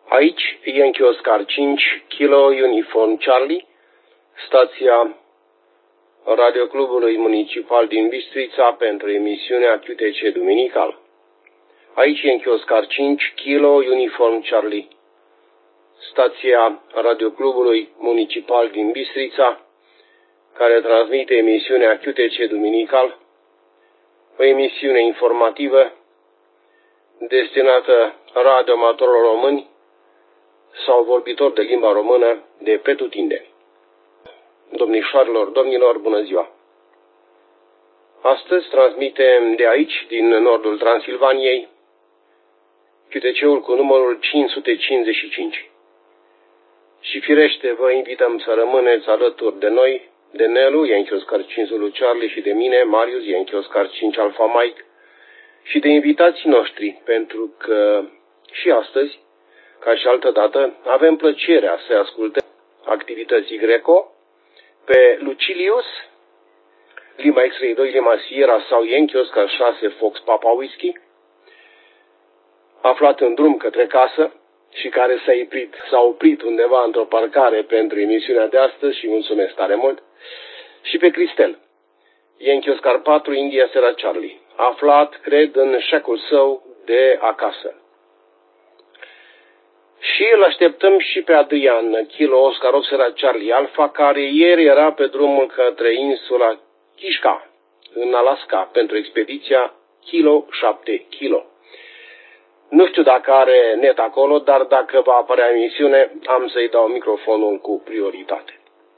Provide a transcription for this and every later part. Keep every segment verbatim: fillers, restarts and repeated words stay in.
Aici, Yankee Oscar cinci, Kilo Uniform Charlie, stația Radioclubului Municipal din Bistrița pentru emisiunea Q T C Duminical. Aici, Yankee Oscar cinci, Kilo Uniform Charlie, stația Radioclubului Municipal din Bistrița, care transmite emisiunea Q T C Duminical, o emisiune informativă destinată radioamatorilor români sau vorbitori de limba română de pretutindeni. Domnișoarelor, domnilor, bună ziua! Astăzi transmitem de aici, din nordul Transilvaniei, Q T C-ul cu numărul cinci sute cincizeci și cinci. Și firește, vă invităm să rămâneți alături de noi, de Nelu, Yankee Oscar cinci Zulu Charlie, și de mine, Marius, Yankee Oscar cinci Alpha Mike, și de invitații noștri, pentru că și astăzi, ca și altă dată, avem plăcerea să ascultăm activității Greco pe Lucilius, Lima X-Ray doi, Lima Sierra sau Yankee Oscar șase Fox Papa Whisky, aflat în drum către casă și care s-a oprit, s-a oprit undeva într-o parcare pentru emisiunea de astăzi și mulțumesc tare mult, și pe Cristel, Yankee Oscar patru, India Sierra Charlie, aflat, cred, în șecul său de acasă. Și îl așteptăm și pe Adrian, Kilo Oscar opt Sierra Charlie Alpha, care ieri era pe drumul către insula Kishka, în Alaska, pentru expediția Kilo șapte Kilo. Nu știu dacă are net acolo, dar dacă va apărea emisiune, am să-i dau microfonul cu prioritate.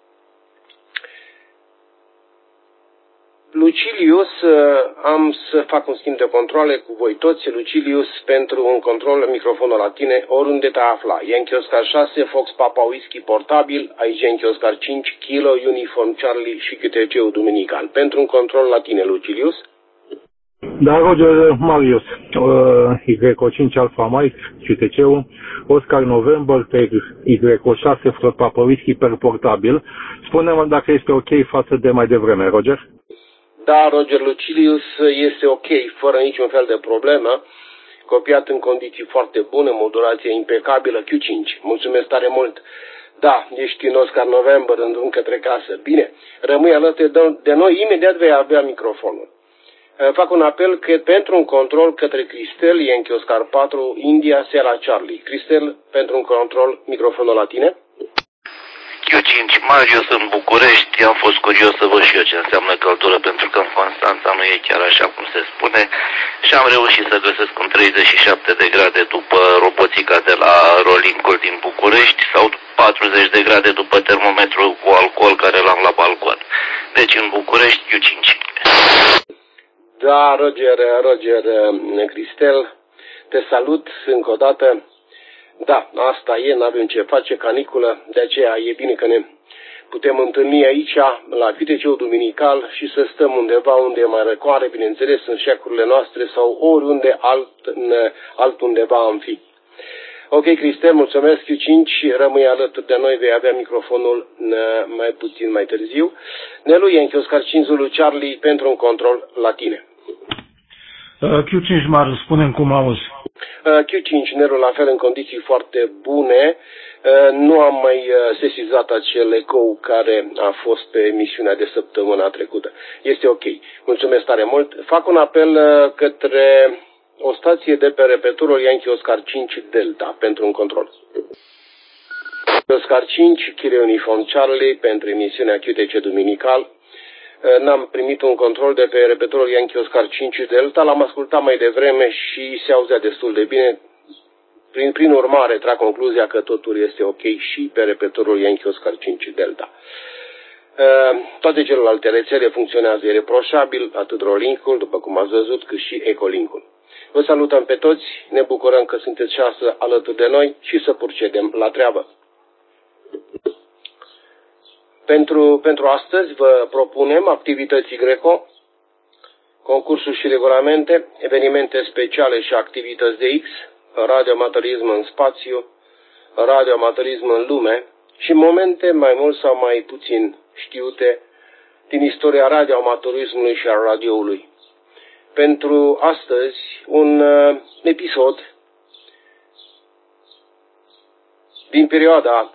Lucilius, am să fac un schimb de controle cu voi toți. Lucilius, pentru un control, microfonul la tine, oriunde te afla. Yankee Oscar șase, Fox Papa Whisky portabil, aici Yankee Oscar cinci, Kilo Uniform Charlie și Q T C-ul Duminical. Pentru un control la tine, Lucilius. Da, Roger, Marius, uh, Y cinci Alpha Mike, Q T C-ul, Oscar November, pe Y șase, Fox Papa Whisky per portabil. Spune-mă dacă este ok față de mai devreme, Roger. Da, Roger, Lucilius este ok, fără niciun fel de problemă, copiat în condiții foarte bune, modulație impecabilă, Q cinci. Mulțumesc tare mult. Da, ești în Oscar November, în drum către casă. Bine, rămâi alături de noi, imediat vei avea microfonul. Fac un apel că pentru un control către Cristel, Yankee Oscar patru, India Sierra Charlie. Cristel, pentru un control, microfonul la tine. Q cinci, Marius, în București. Am fost curios să văd și eu ce înseamnă căldură, pentru că în Constanța nu e chiar așa cum se spune. Și am reușit să găsesc un treizeci și șapte de grade după roboțica de la Rolingul din București sau patruzeci de grade după termometrul cu alcool care l-am la balcon. Deci în București, Q cinci. Da, Roger, Roger, Cristel, te salut încă o dată. Da, asta e, n-avem ce face, caniculă, de aceea e bine că ne putem întâlni aici, la Q T C-ul Duminical, și să stăm undeva unde e mai răcoare, bineînțeles, în șecurile noastre sau oriunde alt, altundeva am fi. Ok, Cristel, mulțumesc, Q cinci, rămâi alături de noi, vei avea microfonul mai puțin mai târziu. Nelu, Yankee Oscar cinci Zulu Charlie, pentru un control la tine. Uh, Q cinci, Marius, spune-mi cum auzi. Q cinci, Nelu, la fel, în condiții foarte bune. Nu am mai sesizat acel ecou care a fost pe emisiunea de săptămâna trecută. Este ok. Mulțumesc tare mult. Fac un apel către o stație de pe repeturul Yankee Oscar cinci Delta pentru un control. Oscar cinci, Kilo Uniform Charlie, pentru emisiunea Q T C Duminical. N-am primit un control de pe repetorul Yankee Oscar cinci Delta, l-am ascultat mai devreme și se auzea destul de bine. Prin, prin urmare, trag concluzia că totul este ok și pe repetorul Yankee Oscar cinci Delta. Toate celelalte rețele funcționează ireproșabil, atât Rolink-ul, după cum ați văzut, cât și Ecolink-ul. Vă salutăm pe toți, ne bucurăm că sunteți și astăzi alături de noi și să procedem la treabă. Pentru, pentru astăzi vă propunem activități Greco, concursuri și regulamente, evenimente speciale și activități de X, radioamatorism în spațiu, radioamatorism în lume și momente mai mult sau mai puțin știute din istoria radioamatorismului și a radioului. Pentru astăzi un uh, episod din perioada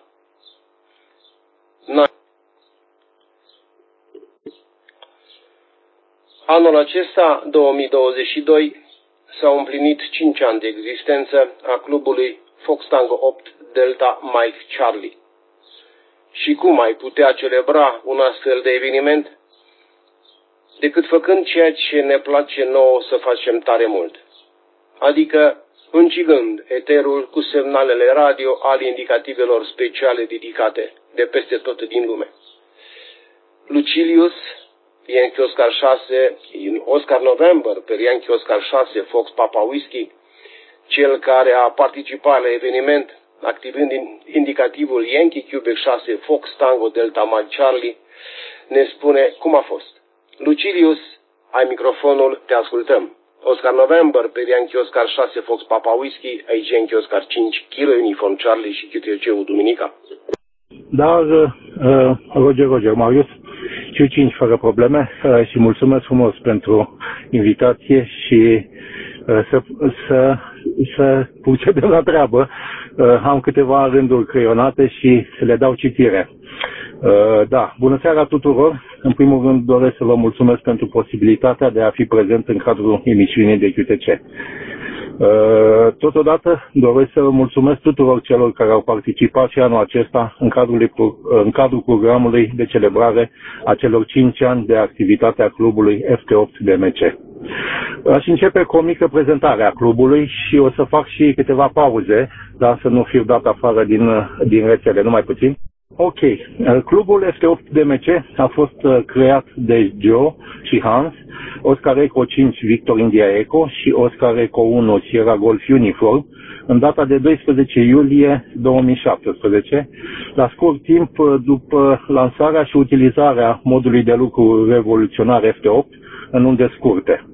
anul acesta, două mii douăzeci și doi, s-au împlinit cinci ani de existență a clubului Fox Tango opt Delta Mike Charlie. Și cum ai putea celebra un astfel de eveniment decât făcând ceea ce ne place nouă să facem tare mult, adică încigând eterul cu semnalele radio ale indicativelor speciale dedicate de peste tot din lume. Lucilius, Yankee Oscar șase, Oscar November, pe Yankee Oscar șase, Fox Papa Whiskey, cel care a participat la eveniment activând indicativul Yankee Quebec șase, Fox Tango Delta Mike Charlie, ne spune cum a fost. Lucilius, ai microfonul, te ascultăm. Oscar November, pe Yankee Oscar șase, Fox Papa Whiskey, aici Yankee Oscar cinci, Kilo Uniform Charlie și Q T C-ul Duminica. Dar, uh, Roger, Roger, Marius, Q cinci fără probleme uh, și mulțumesc frumos pentru invitație și uh, să, să, să procedem la treabă. Uh, am câteva rânduri creionate și să le dau citire. Uh, da, bună seara tuturor. În primul rând doresc să vă mulțumesc pentru posibilitatea de a fi prezent în cadrul emisiunii de Q T C. Uh, totodată doresc să vă mulțumesc tuturor celor care au participat și anul acesta în cadrul, în cadrul programului de celebrare a celor cinci ani de activitate a clubului F T opt D M C. Aș începe cu o mică prezentare a clubului și o să fac și câteva pauze, dar să nu fiu dat afară din, din rețele, numai puțin. Ok, clubul F T opt D M C a fost creat de Joe și Hans, Oscar Echo cinci Victor India Echo și Oscar Echo unu Sierra Golf Uniform, în data de doisprezece iulie două mii șaptesprezece, la scurt timp după lansarea și utilizarea modului de lucru revoluționar F T opt în unde scurte.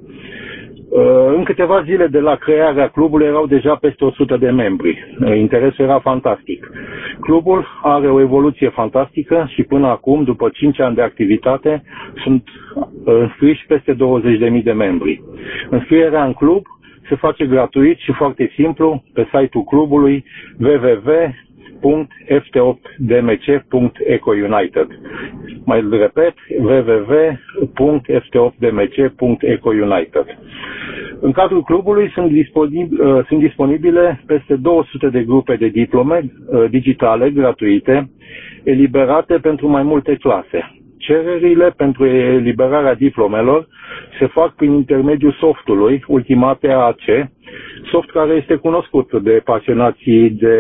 În câteva zile de la crearea clubului erau deja peste o sută de membri. Interesul era fantastic. Clubul are o evoluție fantastică și până acum, după cinci ani de activitate, sunt înscriși peste douăzeci de mii de membri. Înscrierea în club se face gratuit și foarte simplu pe site-ul clubului w w w punct f t opt d m c punct eco united. Mai îl repet, w w w punct f t opt d m c punct eco united. În cadrul clubului sunt, disponibile, sunt disponibile peste două sute de grupe de diplome digitale gratuite, eliberate pentru mai multe clase. Cererile pentru eliberarea diplomelor se fac prin intermediul softului Ultimate A A C, soft care este cunoscut de pasionații de,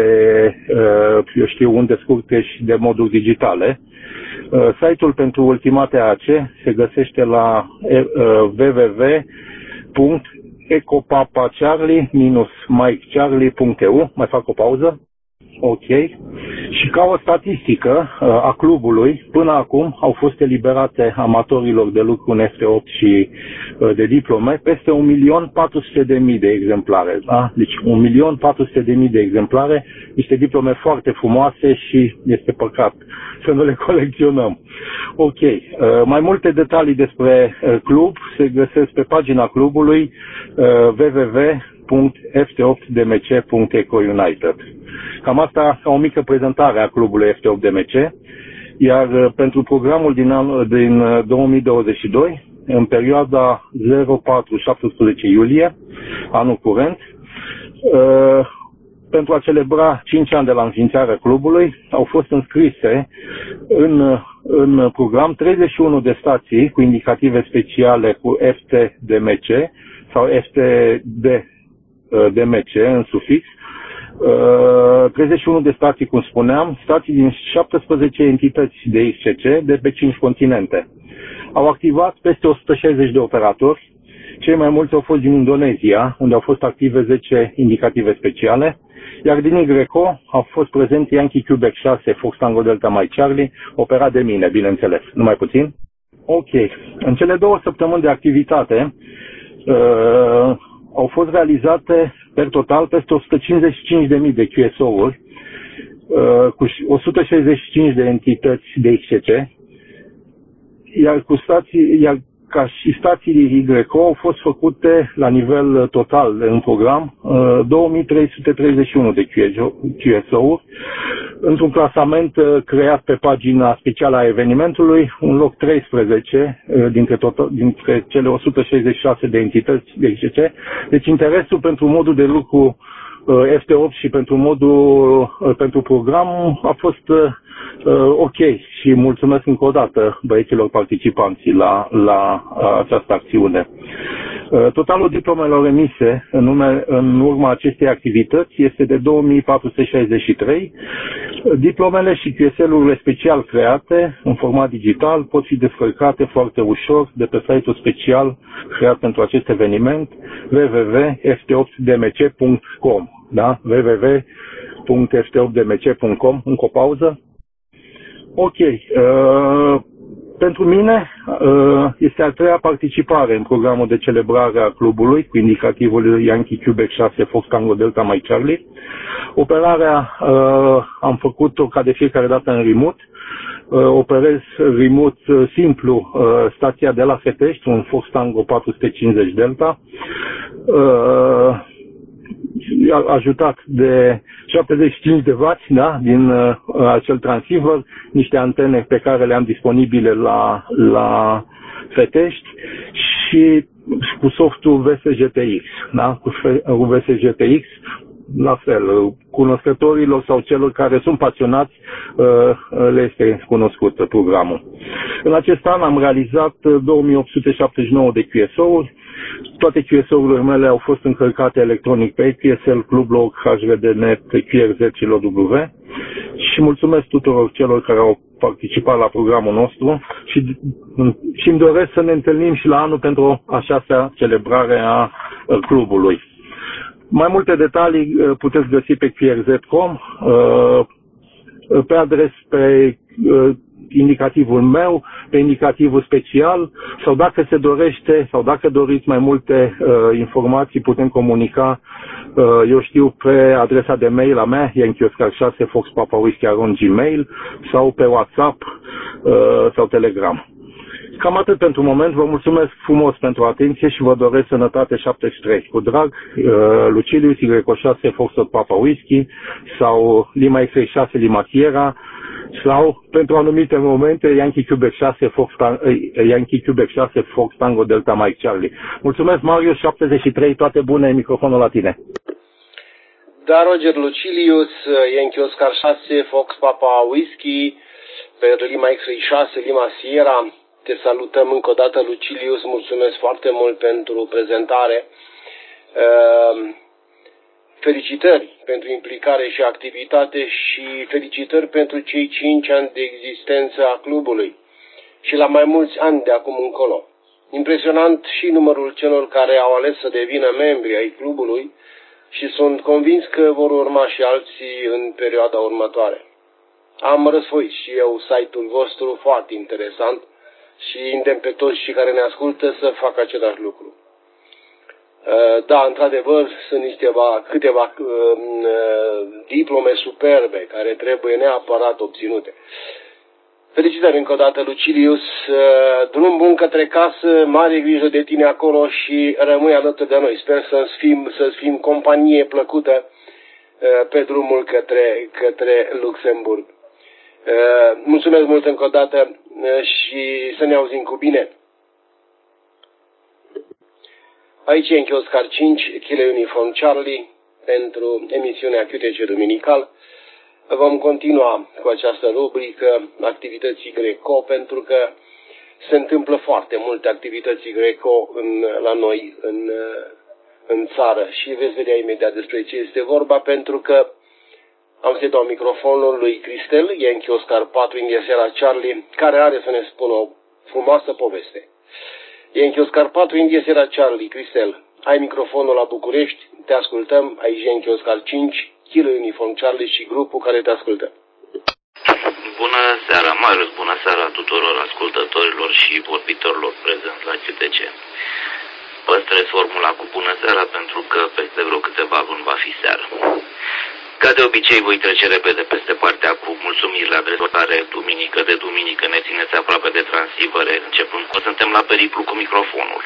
eu știu, unde scurte și de moduri digitale. Site-ul pentru Ultimate A A C se găsește la w w w punct ecopapacharlie mike charlie punct e u. Mai fac o pauză. Ok. Și ca o statistică a clubului, până acum au fost eliberate amatorilor de lucru în F T opt și de diplome peste un milion patru sute de mii de exemplare. Da? Deci un milion patru sute de mii de exemplare, niște diplome foarte frumoase și este păcat să nu le colecționăm. Ok. Mai multe detalii despre club se găsesc pe pagina clubului w w w punct f t opt d m c punct eco united. Cam asta ca o mică prezentare a clubului F T opt D M C, iar pentru programul din, an, din două mii douăzeci și doi, în perioada zero patru șaptesprezece iulie, anul curent, pentru a celebra cinci ani de la înființarea clubului, au fost înscrise în, în program treizeci și unu de stații cu indicative speciale cu F T D M C sau F T D M C în sufix, treizeci și unu de stații, cum spuneam, stații din șaptesprezece entități de X C C de pe cinci continente. Au activat peste o sută șaizeci de operatori, cei mai mulți au fost din Indonezia, unde au fost active zece indicative speciale, iar din Y C O au fost prezenți Yankee Quebec șase, Fox Tango Delta Mike Charlie, operat de mine, bineînțeles, numai puțin. Ok, în cele două săptămâni de activitate, uh, au fost realizate per total peste o sută cincizeci și cinci de mii de Q S O-uri uh, cu o sută șaizeci și cinci de entități de X C C, iar, cu stații, iar ca și stațiile Y C O au fost făcute la nivel total în program uh, două mii trei sute treizeci și unu de Q S O-uri într-un clasament creat pe pagina specială a evenimentului, un loc treisprezece dintre, tot, dintre cele o sută șaizeci și șase de entități de I C C. Deci interesul pentru modul de lucru F T opt și pentru modul, pentru program a fost ok și mulțumesc încă o dată băieților participanți la, la această acțiune. Totalul diplomelor emise în, nume, în urma acestei activități este de două mii patru sute șaizeci și trei. Diplomele și Q S L-urile special create în format digital pot fi descărcate foarte ușor de pe site-ul special creat pentru acest eveniment w w w punct f t opt d m c punct com, da? w w w punct f t opt d m c punct com. Încă o pauză. Ok. Uh, pentru mine uh, este a treia participare în programul de celebrare a clubului cu indicativul Yankee Quebec șase Fox Tango Delta Mike Charlie. Operarea uh, am făcut-o ca de fiecare dată în remote. Uh, operez remote uh, simplu uh, stația de la Fetești, un Fox Tango patru sute cincizeci Delta. Uh, ajutat de șaptezeci și cinci de watt, da, din uh, acel transceiver, niște antene pe care le am disponibile la, la Fetești și cu softul V S G T X, da, cu V S G T X, la fel, cunoscătorilor sau celor care sunt pasionați le este cunoscut programul. În acest an am realizat două mii opt sute șaptezeci și nouă de Q S O-uri. Toate Q S O-urile mele au fost încărcate electronic pe Q S L, Clublog, H V D Net, Q R Z și L O W. Și mulțumesc tuturor celor care au participat la programul nostru și, și îmi doresc să ne întâlnim și la anul pentru a șasea celebrare a clubului. Mai multe detalii puteți găsi pe Q R Z punct com, pe adres, pe indicativul meu, pe indicativul special, sau dacă se dorește sau dacă doriți mai multe uh, informații, putem comunica, uh, eu știu, pe adresa de mail a mea, yankee oscar șase fox papa whisky arond gmail, sau pe WhatsApp uh, sau Telegram. Cam atât pentru moment, vă mulțumesc frumos pentru atenție și vă doresc sănătate șaptezeci și trei. Cu drag, uh, Lucilius, Y șase, Foxtrot Papa Whisky sau Lima X șase, Lima Sierra sau, pentru anumite momente, Yankee Quebec șase, Fox, Yankee Quebec șase, Fox Tango Delta Mike Charlie. Mulțumesc, Marius, șaptezeci și trei, toate bune, microfonul la tine. Da, Roger Lucilius, Yankee Oscar șase, Fox Papa Whisky, pe Lima X șase, Lima Sierra. Te salutăm încă o dată, Lucilius, mulțumesc foarte mult pentru prezentare. Felicitări pentru implicare și activitate și felicitări pentru cei cinci ani de existență a clubului și la mai mulți ani de acum încolo. Impresionant și numărul celor care au ales să devină membri ai clubului și sunt convins că vor urma și alții în perioada următoare. Am răsfoit și eu site-ul vostru, foarte interesant, și îndemn pe toți și care ne ascultă să facă același lucru. Da, într-adevăr, sunt niște câteva uh, diplome superbe care trebuie neapărat obținute. Felicitări încă o dată, Lucilius, drum bun către casă, mare grijă de tine acolo și rămâi alături de noi. Sper să-ți fim, să-ți fim companie plăcută pe drumul către, către Luxemburg. Mulțumesc mult încă o dată și să ne auzim cu bine. Aici e Yankee Oscar cinci, Kilo Uniform Charlie, pentru emisiunea Q T C Duminical. Vom continua cu această rubrică, activității Greco, pentru că se întâmplă foarte multe activități Greco în, la noi în, în țară și veți vedea imediat despre ce este vorba, pentru că am să-i dau microfonul lui Cristel, Yankee Oscar patru, India Sierra Charlie, care are să ne spună o frumoasă poveste. Yankee Oscar patru, India Sierra Charlie, Cristel, ai microfonul la București, te ascultăm, aici Yankee Oscar cinci, Kilo Uniform Charlie și grupul care te ascultă. Bună seara, Marius, bună seara tuturor ascultătorilor și vorbitorilor prezenți la Q T C. Păstrez formula cu bună seara pentru că peste vreo câteva luni va fi seară. Ca de obicei voi trece repede peste partea cu mulțumirile adresate duminică de duminică, ne țineți aproape de transivere, începând cu suntem la periplu cu microfonul.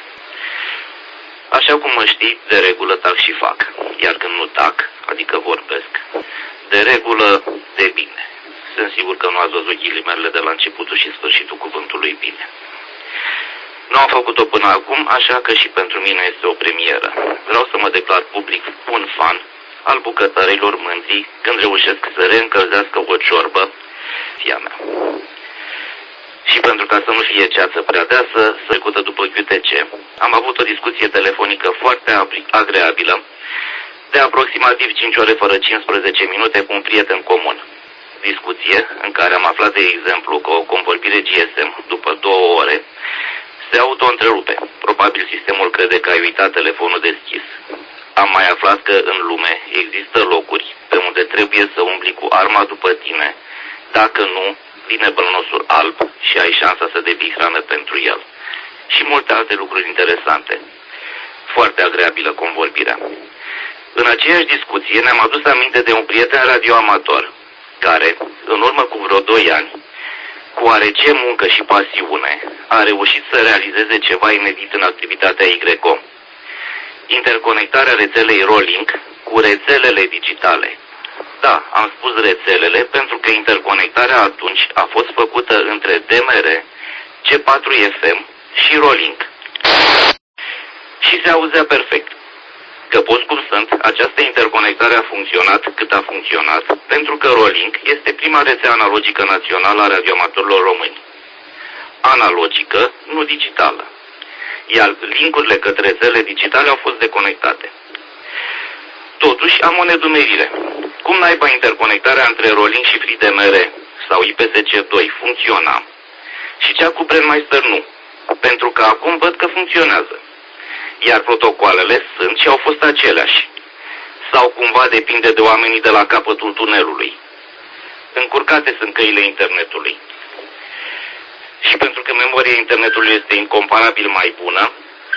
Așa cum mă știți, de regulă tac și fac, iar când nu tac, adică vorbesc, de regulă, de bine. Sunt sigur că nu ați văzut ghilimerele de la începutul și sfârșitul cuvântului bine. Nu am făcut-o până acum, așa că și pentru mine este o premieră. Vreau să mă declar public un fan al bucătărilor mânzii când reușesc să reîncălzească o ciorbă, fia mea. Și pentru ca să nu fie ceață prea deasă, trecută după Q T C, am avut o discuție telefonică foarte agreabilă, de aproximativ cinci ore fără cincisprezece minute cu un prieten comun. Discuție în care am aflat de exemplu că o convorbire G S M, după două ore, se auto-întrerupe. Probabil sistemul crede că ai uitat telefonul deschis. Am mai aflat că în lume există locuri pe unde trebuie să umbli cu arma după tine, dacă nu, vine bălnosul alb și ai șansa să devii hrană pentru el. Și multe alte lucruri interesante. Foarte agreabilă convorbirea. În aceeași discuție ne-am adus aminte de un prieten radioamator, care, în urmă cu vreo doi ani, cu oarece muncă și pasiune, a reușit să realizeze ceva inedit în activitatea Y C O. Interconectarea rețelei Rolink cu rețelele digitale. Da, am spus rețelele pentru că interconectarea atunci a fost făcută între D M R, C patru F M și Rolink. Și se auzea perfect. Că post cum sunt, această interconectare a funcționat cât a funcționat, pentru că Rolink este prima rețea analogică națională a radioamatorilor români. Analogică, nu digitală. Iar linkurile către rețele digitale au fost deconectate. Totuși, am o nedumerire. Cum naiba interconectarea între Rolink și FreeDMR sau I P S C doi funcționa și cea cu Brandmeister nu? Pentru că acum văd că funcționează. Iar protocoalele sunt și au fost aceleași. Sau cumva depinde de oamenii de la capătul tunelului. Încurcate sunt căile internetului. Și pentru că memoria internetului este incomparabil mai bună,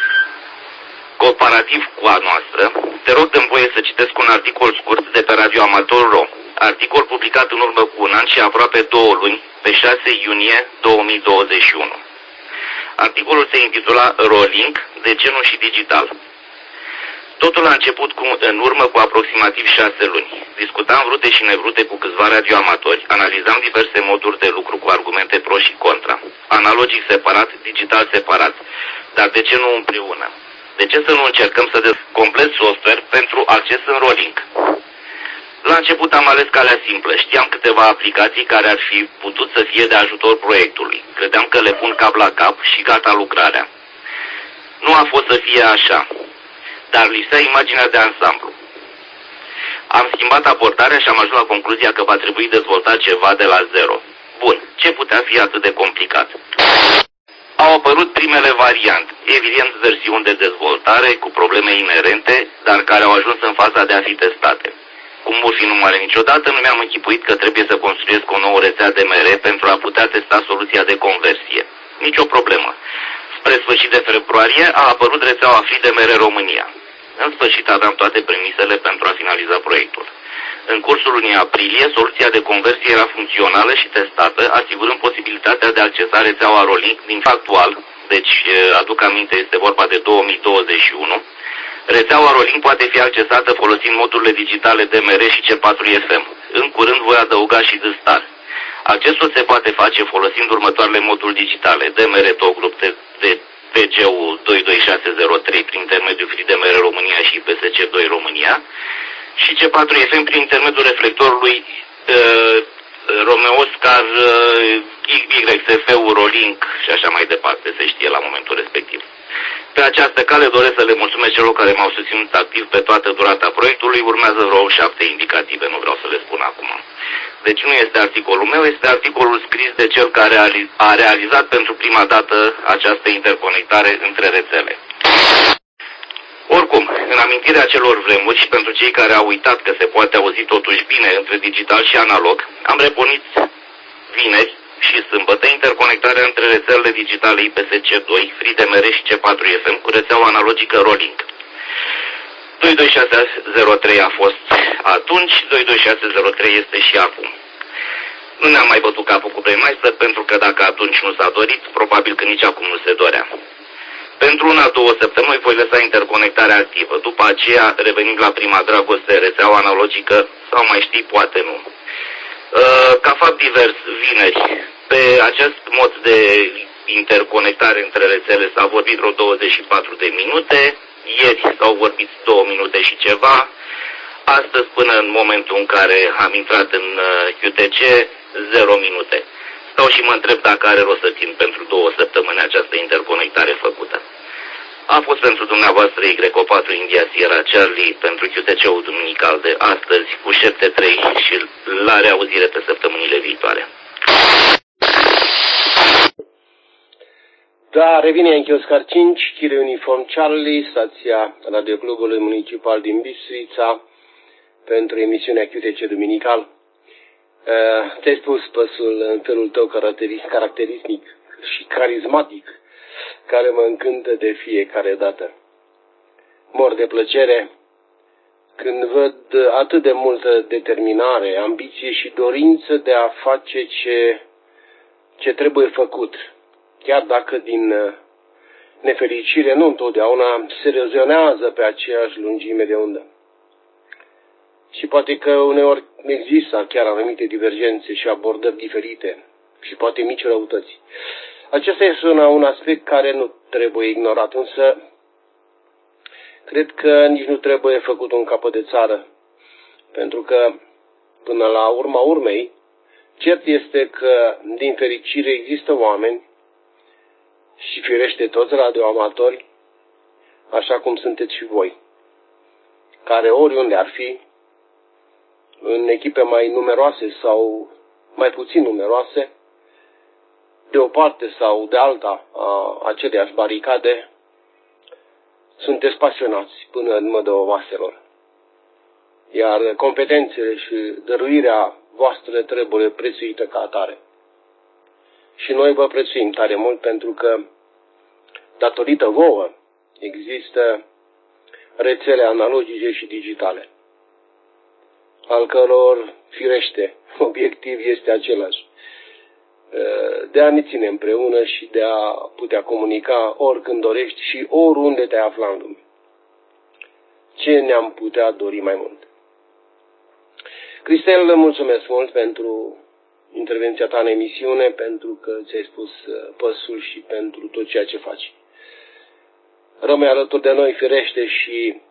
comparativ cu a noastră, te rog dă-mi voie să citesc un articol scurt de pe radioamator punct ro. Articol publicat în urmă cu un an și aproape două luni, pe șase iunie două mii douăzeci și unu. Articolul se intitula Rolink, de genul și digital. Totul a început cu, în urmă cu aproximativ șase luni. Discutam vrute și nevrute cu câțiva radioamatori, analizam diverse moduri de lucru cu argumente pro și contra. Analogic separat, digital separat. Dar de ce nu împreună? De ce să nu încercăm să dezvoltăm complet software pentru acces în Rolink? La început am ales calea simplă. Știam câteva aplicații care ar fi putut să fie de ajutor proiectului. Credeam că le pun cap la cap și gata lucrarea. Nu a fost să fie așa, dar lipsea imaginea de ansamblu. Am schimbat abordarea și am ajuns la concluzia că va trebui dezvoltat ceva de la zero. Bun, ce putea fi atât de complicat? Au apărut primele variante, evident versiuni de dezvoltare cu probleme inerente, dar care au ajuns în faza de a fi testate. Cum vor fi numai niciodată, nu mi-am închipuit că trebuie să construiesc o nouă rețea D M R pentru a putea testa soluția de conversie. Nici o problemă. Spre sfârșit de februarie a apărut rețeaua FreeDMR România. În sfârșit aveam toate premisele pentru a finaliza proiectul. În cursul lunii aprilie, soluția de conversie era funcțională și testată, asigurând posibilitatea de a accesa rețeaua Rolink din factual, deci aduc aminte, este vorba de două mii douăzeci și unu, rețeaua Rolink poate fi accesată folosind modurile digitale D M R și C patru F M. În curând voi adăuga și D-Star. Accesul se poate face folosind următoarele moduli digitale: D M R Togroup de P C-ul doi doi șase zero trei prin intermediul FreeDMR România și I P S C doi România și C patru F M prin intermediul reflectorului uh, Romeo Scar uh, Y S F-ul Rolink și așa mai departe, se știe la momentul respectiv. Pe această cale doresc să le mulțumesc celor care m-au susținut activ pe toată durata proiectului. Urmează vreo șapte indicative, nu vreau să le spun acum. Deci nu este articolul meu, este articolul scris de cel care a realizat pentru prima dată această interconectare între rețele. Oricum, în amintirea celor vremuri și pentru cei care au uitat că se poate auzi totuși bine între digital și analog, am repornit vineri și sâmbătă interconectarea între rețelele digitale I P S C doi, FreeDMR și C patru F M cu rețeaua analogică Rolink. doi doi șase zero trei a fost atunci, doi doi șase zero trei este și acum. Nu ne-am mai bătut capul cu Brandmeister pentru că dacă atunci nu s-a dorit, probabil că nici acum nu se dorea. Pentru una, două săptămăni voi lăsa interconectarea activă. După aceea revenim la prima dragoste, rețeaua analogică sau mai știi, poate nu. Ca fapt divers, vineri, pe acest mod de interconectare între rețele s-a vorbit vreo douăzeci și patru de minute, ieri s-au vorbit două minute și ceva, astăzi până în momentul în care am intrat în Q T C, zero minute. Stau și mă întreb dacă are rost să țin pentru două săptămâni această interconectare făcută. A fost pentru dumneavoastră Y O patru India Sierra Charlie pentru Q T C-ul duminical de astăzi cu șapte trei și la reauzire pe săptămânile viitoare. Da, revine Yankee Oscar cinci, Kilo Uniform Charlie, stația Radioclubului Municipal din Bistrița, pentru emisiunea Q T C duminical. Uh, Ți-ai spus, Păsul, în felul tău caracteristic și carismatic, care mă încântă de fiecare dată. Mor de plăcere când văd atât de multă determinare, ambiție și dorință de a face ce, ce trebuie făcut, chiar dacă din nefericire nu întotdeauna se rezionează pe aceeași lungime de undă. Și poate că uneori există chiar anumite divergențe și abordări diferite și poate mici răutăți. Acesta este un aspect care nu trebuie ignorat, însă cred că nici nu trebuie făcut un capăt de țară, pentru că până la urma urmei, cert este că din fericire există oameni și firește toți radioamatori, așa cum sunteți și voi, care oriunde ar fi, în echipe mai numeroase sau mai puțin numeroase, de o parte sau de alta a aceleași baricade, sunteți pasionați până în mădă oaselor. Iar competențele și dăruirea voastră trebuie prețuită ca atare. Și noi vă prețuim tare mult pentru că, datorită vouă, există rețele analogice și digitale, al căror, firește, obiectiv este același, de a ne ține împreună și de a putea comunica oricând dorești și oriunde te afla în lume. Ce ne-am putea dori mai mult? Cristel, mulțumesc mult pentru intervenția ta în emisiune, pentru că ți-ai spus păsul și pentru tot ceea ce faci. Rămâi alături de noi, firește, și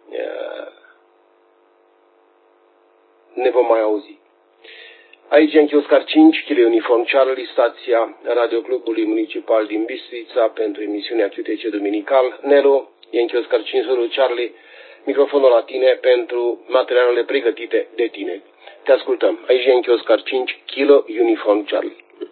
ne vom mai auzi. Aici Yankee Oscar cinci, Kilo Uniform Charlie, stația Radioclubului Municipal din Bistrița pentru emisiunea Q T C duminical. Nelu, Yankee Oscar cinci, Charlie, microfonul la tine pentru materialele pregătite de tine. Te ascultăm. Aici Yankee Oscar cinci, Kilo Uniform Charlie.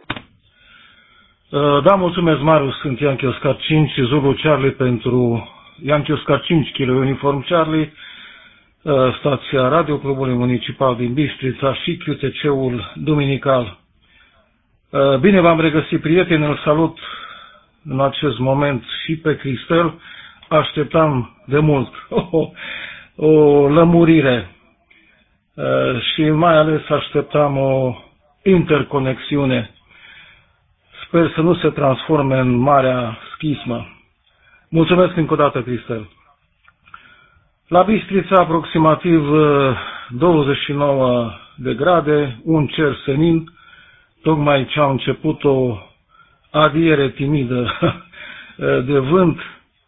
Da, mulțumesc, Marius. Sunt Yankee Oscar cinci, Zulu Charlie pentru Yankee Oscar cinci, Kilo Uniform Charlie, stația Radioclubului Municipal din Bistrița și Q T C-ul duminical. Bine v-am regăsit, prieteni, îl salut în acest moment și pe Cristel. Așteptam de mult o, o lămurire și mai ales așteptam o interconexiune. Sper să nu se transforme în marea schismă. Mulțumesc încă o dată, Cristel. La Bistrița aproximativ douăzeci și nouă de grade, un cer senin, tocmai ce a început o adiere timidă de vânt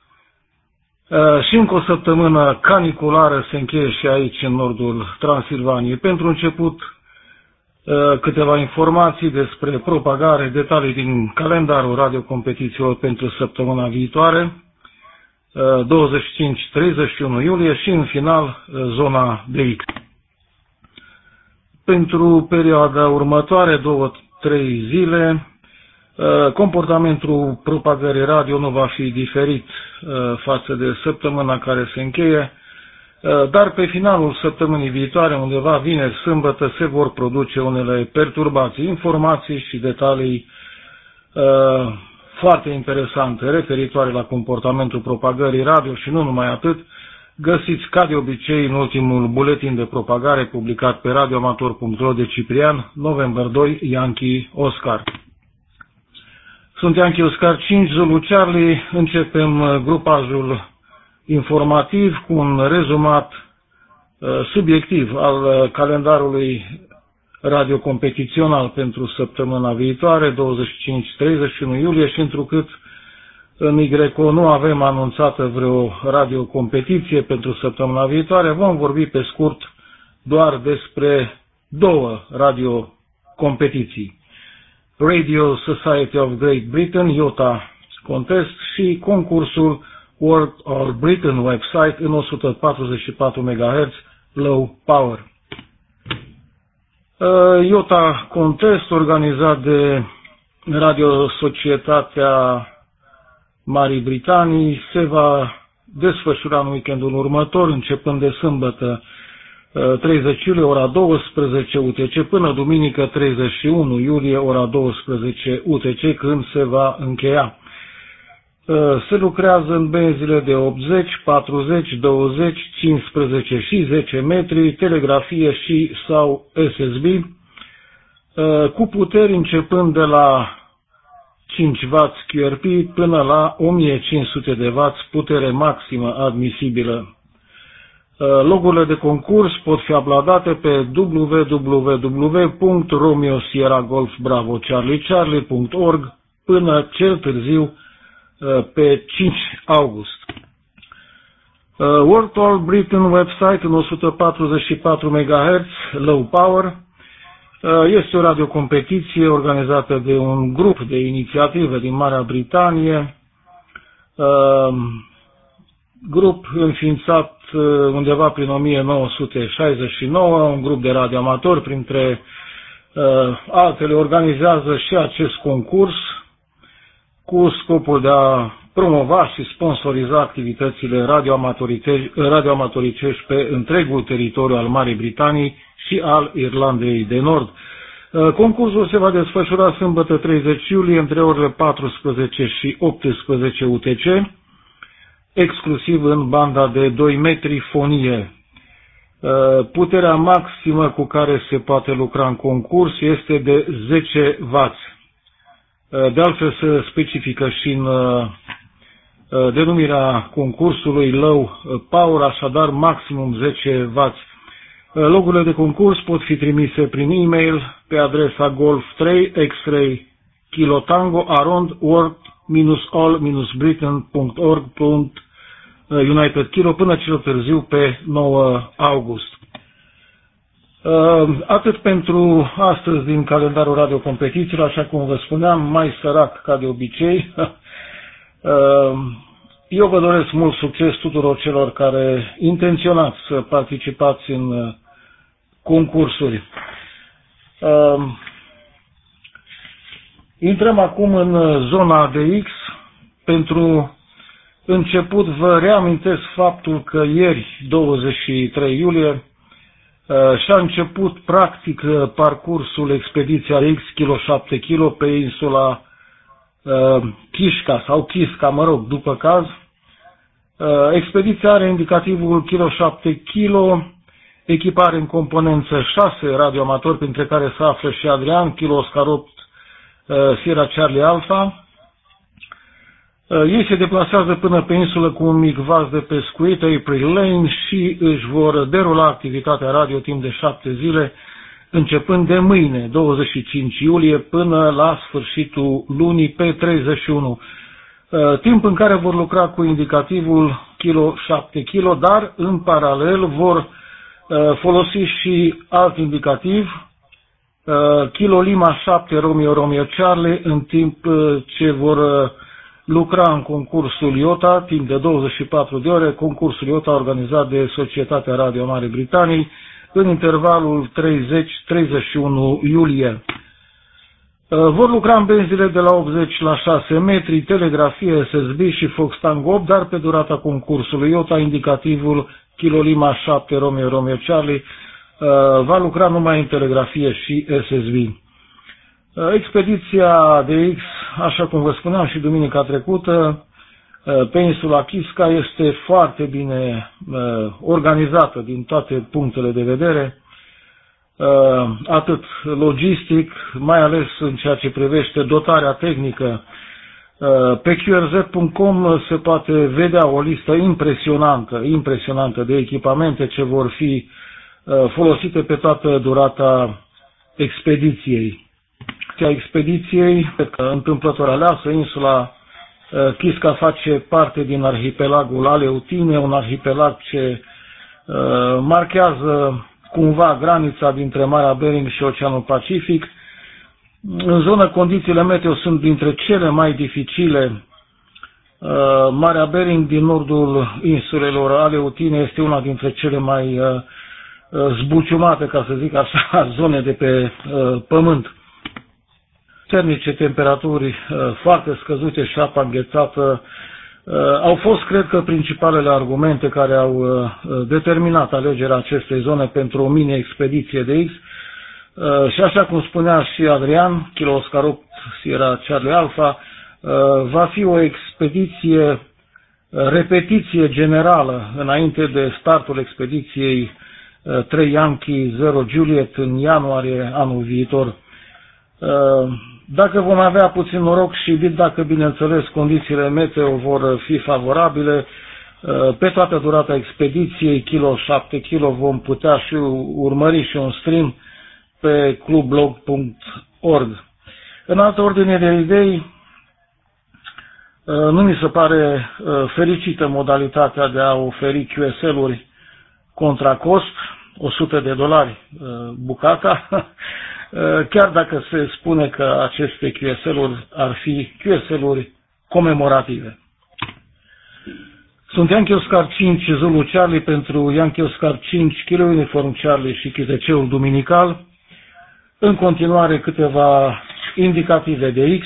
și încă o săptămână caniculară se încheie și aici în nordul Transilvaniei. Pentru început câteva informații despre propagare, detalii din calendarul radiocompetițiilor pentru săptămâna viitoare, douăzeci și cinci treizeci și unu iulie și în final zona D X. Pentru perioada următoare, două trei zile, comportamentul propagării radio nu va fi diferit față de săptămâna care se încheie, dar pe finalul săptămânii viitoare, undeva vineri, sâmbătă, se vor produce unele perturbații, informații și detalii foarte interesante referitoare la comportamentul propagării radio și nu numai atât. Găsiți ca de obicei în ultimul buletin de propagare publicat pe radioamator punct ro de Ciprian, noiembrie doi, Yankee Oscar. Sunt Yankee Oscar cinci, Zulu Charlie. Începem grupajul informativ cu un rezumat subiectiv al calendarului radiocompetițional pentru săptămâna viitoare, douăzeci și cinci treizeci și unu iulie, și întrucât în Y O nu avem anunțată vreo radiocompetiție pentru săptămâna viitoare, vom vorbi pe scurt doar despre două radiocompetiții. Radio Society of Great Britain, I O T A Contest, și concursul World of Britain website în o sută patruzeci și patru megahertz Low Power. I O T A Contest, organizat de Radio Societatea Marii Britanii, se va desfășura în weekendul următor, începând de sâmbătă treizeci iulie, ora douăsprezece U T C, până duminică treizeci și unu iulie, ora douăsprezece U T C, când se va încheia. Se lucrează în benzile de optzeci, patruzeci, douăzeci, cincisprezece și zece metri, telegrafie și sau S S B, cu puteri începând de la cinci wați Q R P până la o mie cinci sute de wați putere maximă admisibilă. Logurile de concurs pot fi uploadate pe w w w punct romeo sierra golf bravo charlie charlie punct org până cel târziu pe cinci august. World All Britain website în o sută patruzeci și patru megahertz Low Power este o radiocompetiție organizată de un grup de inițiative din Marea Britanie, grup înființat undeva prin o mie nouă sute șaizeci și nouă, un grup de radioamatori, printre altele organizează și acest concurs cu scopul de a promova și sponsoriza activitățile radioamatoricești pe întregul teritoriu al Marii Britanii și al Irlandei de Nord. Concursul se va desfășura sâmbătă treizeci iulie între orele paisprezece și optsprezece U T C, exclusiv în banda de doi metri fonie. Puterea maximă cu care se poate lucra în concurs este de zece wați. De altfel se specifică și în denumirea concursului Low Power, așadar maximum zece wați. Logurile de concurs pot fi trimise prin e-mail pe adresa golf trei x-ray kilo tango arond world all britain punct org United Kilo până cel târziu pe nouă august. Atât pentru astăzi din calendarul radiocompetițiilor, așa cum vă spuneam, mai sărac ca de obicei. Eu vă doresc mult succes tuturor celor care intenționați să participați în concursuri. Intrăm acum în zona de X. Pentru început vă reamintesc faptul că ieri, douăzeci și trei iulie, și-a început practic parcursul expediției X Kilo șapte Kilo pe insula Chișca sau Chisca, mă rog, după caz. Expediția are indicativul Kilo șapte Kilo, echipare în componență șase radioamatori, printre care se află și Adrian, Kilo Oscar opt Sierra Charlie Alpha. Ei se deplasează până pe insulă cu un mic vas de pescuit, April Lane, și își vor derula activitatea radio timp de șapte zile, începând de mâine, douăzeci și cinci iulie, până la sfârșitul lunii pe treizeci și unu. Timp în care vor lucra cu indicativul Kilo șapte Kilo, dar în paralel vor folosi și alt indicativ, Kilo Lima șapte Romeo Romeo Charlie, în timp ce vor lucra în concursul I O T A timp de douăzeci și patru de ore, concursul I O T A organizat de Societatea Radio Marii Britanii în intervalul treizeci treizeci și unu iulie. Vor lucra în benzile de la optzeci la șase metri, telegrafie, S S B și Fox Tango opt, dar pe durata concursului I O T A indicativul Kilo Lima șapte Romeo Romeo Charlie va lucra numai în telegrafie și S S B. Expediția de X, așa cum vă spuneam și duminica trecută, pe insula Chisca, este foarte bine organizată din toate punctele de vedere, atât logistic, mai ales în ceea ce privește dotarea tehnică Pe Q R Z punct com se poate vedea o listă impresionantă, impresionantă de echipamente ce vor fi folosite pe toată durata expediției. A expediției, întâmplător aleasă, insula Pisca face parte din arhipelagul Aleutine, un arhipelag ce marchează cumva granița dintre Marea Bering și Oceanul Pacific. În zonă, condițiile meteo sunt dintre cele mai dificile. Marea Bering din nordul insulelor Aleutine este una dintre cele mai zbuciumate, ca să zic așa, zone de pe pământ. Termice, temperaturi foarte scăzute și apa înghețată au fost, cred că, principalele argumente care au determinat alegerea acestei zone pentru o mini-expediție de X. Și așa cum spunea și Adrian, Kilo Oscar opt Sierra Charlie Alpha, va fi o expediție, repetiție generală înainte de startul expediției trei Yankee zero Juliet în ianuarie anul viitor. Dacă vom avea puțin noroc și dacă, bineînțeles, condițiile meteo vor fi favorabile, pe toată durata expediției, Kilo șapte Kilo, vom putea și urmări și un stream pe clublog punct org. În altă ordine de idei, nu mi se pare fericită modalitatea de a oferi Q S L-uri contra cost, o sută de dolari bucata, chiar dacă se spune că aceste Q S L-uri ar fi Q S L-uri comemorative. Sunt Yankee Oscar cinci Zulu Charlie pentru Yankee Oscar cinci Kilo Uniform Charlie și Q T C-ul duminical. În continuare câteva indicative de X.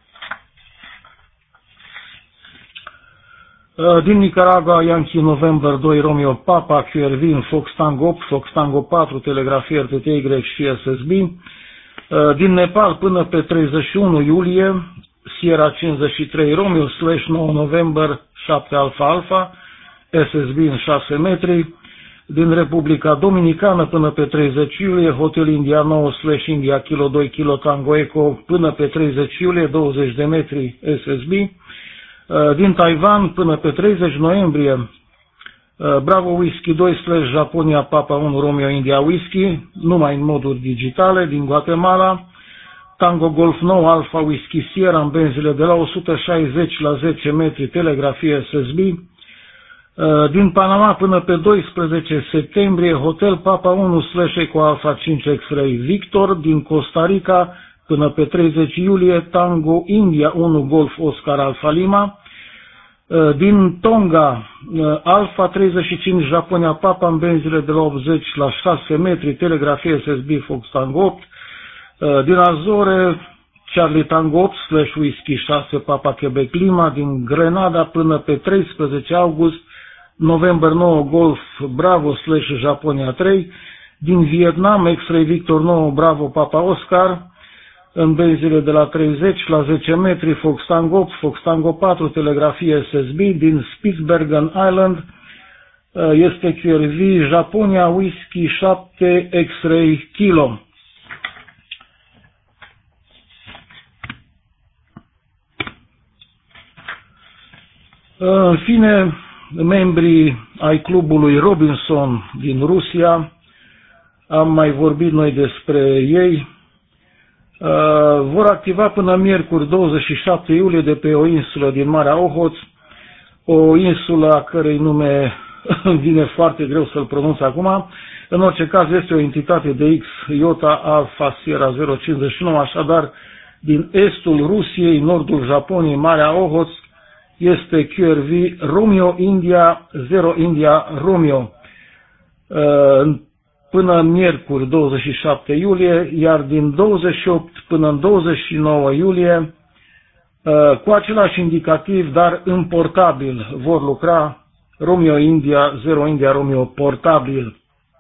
Din Nicaragua, Yankee November doi Romeo Papa, Q R V în Fox Tango opt, Fox Tango patru, telegrafie R T T Y și S S B. Din Nepal până pe treizeci și unu iulie, Sierra cincizeci și trei Romeo slash nouă November șapte Alpha Alpha, S S B în șase metri. Din Republica Dominicană până pe treizeci iulie, Hotel India nouă slash India Kilo doi Kilo Tango Echo până pe treizeci iulie, douăzeci de metri S S B. Din Taiwan până pe treizeci noiembrie, Bravo Whisky doi slash Japonia Papa unu Romeo India Whisky, numai în moduri digitale. Din Guatemala, Tango Golf nouă Alpha Whisky Sierra în benzile de la o sută șaizeci la zece metri, telegrafie S S B. Din Panama până pe doisprezece septembrie, Hotel Papa unu slash Eco Alpha cinci X-Ray Victor. Din Costa Rica până pe treizeci iulie, Tango India unu Golf Oscar Alpha Lima. Din Tonga, Alpha treizeci și cinci Japonia Papa în benzile de la optzeci la șase metri, telegrafie S S B Fox Tango opt. Din Azore, Charlie Tango opt slash Whisky șase Papa Quebec Lima. Din Grenada până pe treisprezece august, November nouă Golf Bravo slash Japonia trei. Din Vietnam, X-Ray Victor nouă Bravo Papa Oscar în benzile de la treizeci la zece metri, Fox Tango opt, Fox Tango patru, telegrafie S S B. Din Spitsbergen Island este Q R V Japonia Whisky șapte X-Ray Kilo. În fine, membrii ai clubului Robinson din Rusia, am mai vorbit noi despre ei, vor activa până miercuri douăzeci și șapte iulie de pe o insulă din Marea Ohoț, o insulă a cărei nume vine foarte greu să-l pronunț acum. În orice caz este o entitate de X, Iota Alpha Sierra zero cincizeci și nouă, așadar din estul Rusiei, nordul Japoniei, Marea Ohoț, este Q R V Romeo India zero India Romeo până miercuri douăzeci și șapte iulie, iar din douăzeci și opt până în douăzeci și nouă iulie, cu același indicativ, dar în portabil, vor lucra Romeo India zero India Romeo portabil.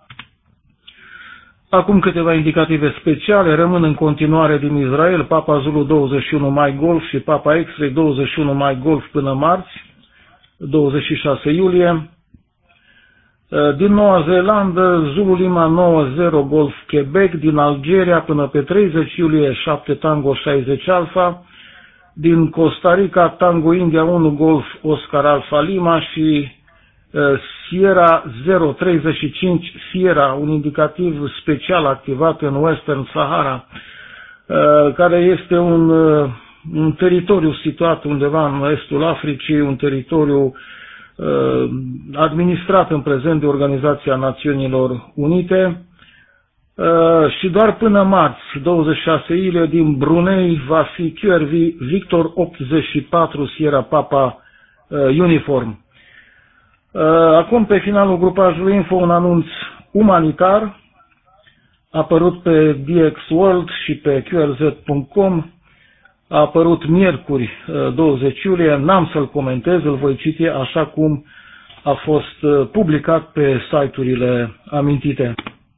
Acum câteva indicative speciale, rămân în continuare din Israel, Papa Zulu douăzeci și unu Mai Golf și Papa X-Ray douăzeci și unu Mai Golf până marți, douăzeci și șase iulie. Din Noua Zeelandă, Zulu Lima nouă zero Golf Quebec, din Algeria până pe treizeci iulie șapte Tango șaizeci Alpha, din Costa Rica, Tango India unu Golf Oscar Alfa Lima și uh, Sierra zero treizeci și cinci Sierra, un indicativ special activat în Western Sahara, uh, care este un, uh, un teritoriu situat undeva în estul Africii, un teritoriu uh, administrat în prezent de Organizația Națiunilor Unite. Uh, și doar până marți, douăzeci și șase iulie, din Brunei va fi Q R V Victor optzeci și patru Sierra Papa uh, Uniform. Uh, acum, pe finalul grupajului Info, un anunț umanitar a apărut pe D X World și pe Q R Z punct com, a apărut miercuri uh, douăzeci iulie, n-am să-l comentez, îl voi citi așa cum a fost uh, publicat pe site-urile amintite.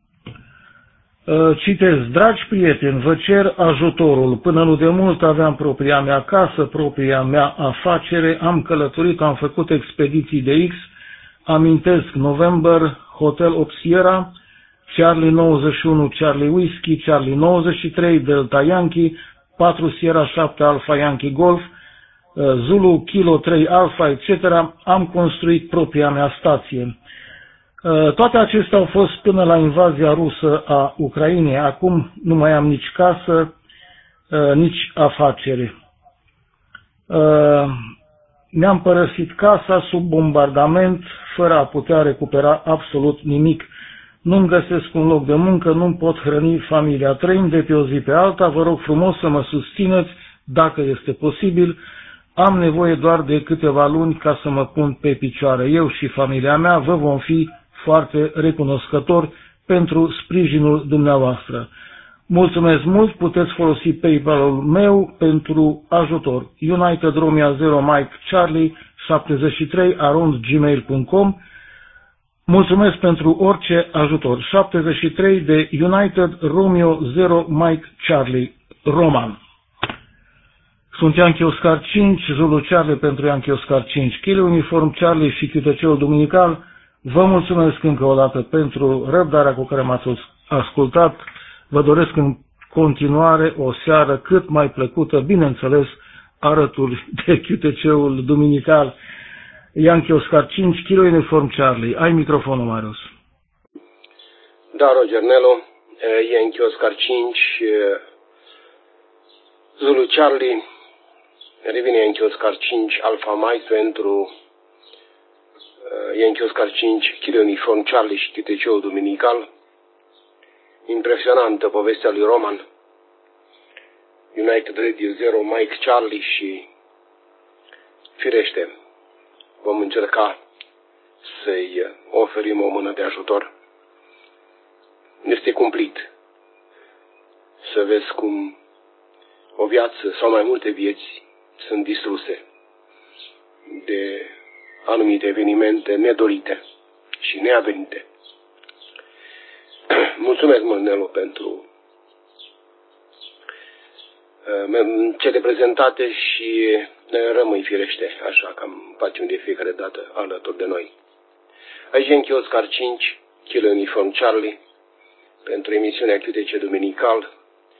Citez: dragi prieteni, vă cer ajutorul. Până nu de mult aveam propria mea casă, propria mea afacere, am călătorit, am făcut expediții de X, amintesc November, Hotel opt Sierra, Charlie nouăzeci și unu, Charlie Whiskey, Charlie nouăzeci și trei, Delta Yankee, patru Sierra șapte Alpha Yankee Golf, Zulu, Kilo trei Alpha, et cetera. Am construit propria mea stație. Toate acestea au fost până la invazia rusă a Ucrainei. Acum nu mai am nici casă, nici afacere. Mi-am părăsit casa sub bombardament, fără a putea recupera absolut nimic. Nu-mi găsesc un loc de muncă, nu-mi pot hrăni familia. Trăim de pe o zi pe alta, vă rog frumos să mă susțineți, dacă este posibil. Am nevoie doar de câteva luni ca să mă pun pe picioare. Eu și familia mea vă vom fi foarte recunoscători pentru sprijinul dumneavoastră. Mulțumesc mult, puteți folosi PayPal-ul meu pentru ajutor. United Romeo zero Mike Charlie șaptezeci și trei arond gmail punct com. Mulțumesc pentru orice ajutor. șaptezeci și trei de United Romeo zero Mike Charlie Roman. Sunt Yankee Oscar cinci, Zulu Charlie pentru Yankee Oscar cinci, Kilo Uniform Charlie și Q T C-ul Duminical. Vă mulțumesc încă o dată pentru răbdarea cu care m-ați ascultat. Vă doresc în continuare o seară cât mai plăcută, bineînțeles, alături de Q T C-ul Duminical. Yankee Oscar cinci, Kilo Uniform Charlie. Ai microfonul, Marius. Da, Roger Nelo, Yankee Oscar cinci, Zulu Charlie, revine Yankee Oscar cinci, Alpha Mike pentru Yankee Oscar cinci, Kilo Uniform Charlie și Q T C-ul Duminical. Impresionantă povestea lui Roman. United Radio zero Mike Charlie și firește vom încerca să-i oferim o mână de ajutor. Este cumplit să vezi cum o viață sau mai multe vieți sunt distruse de anumite evenimente nedorite și neavenite. Mulțumesc, Mănelu, pentru uh, cele prezentate și rămâi firește, așa cam facem de fiecare dată alături de noi. Aici Yankee Oscar cinci, Kilo Uniform Charlie, pentru emisiunea Q T C Duminical.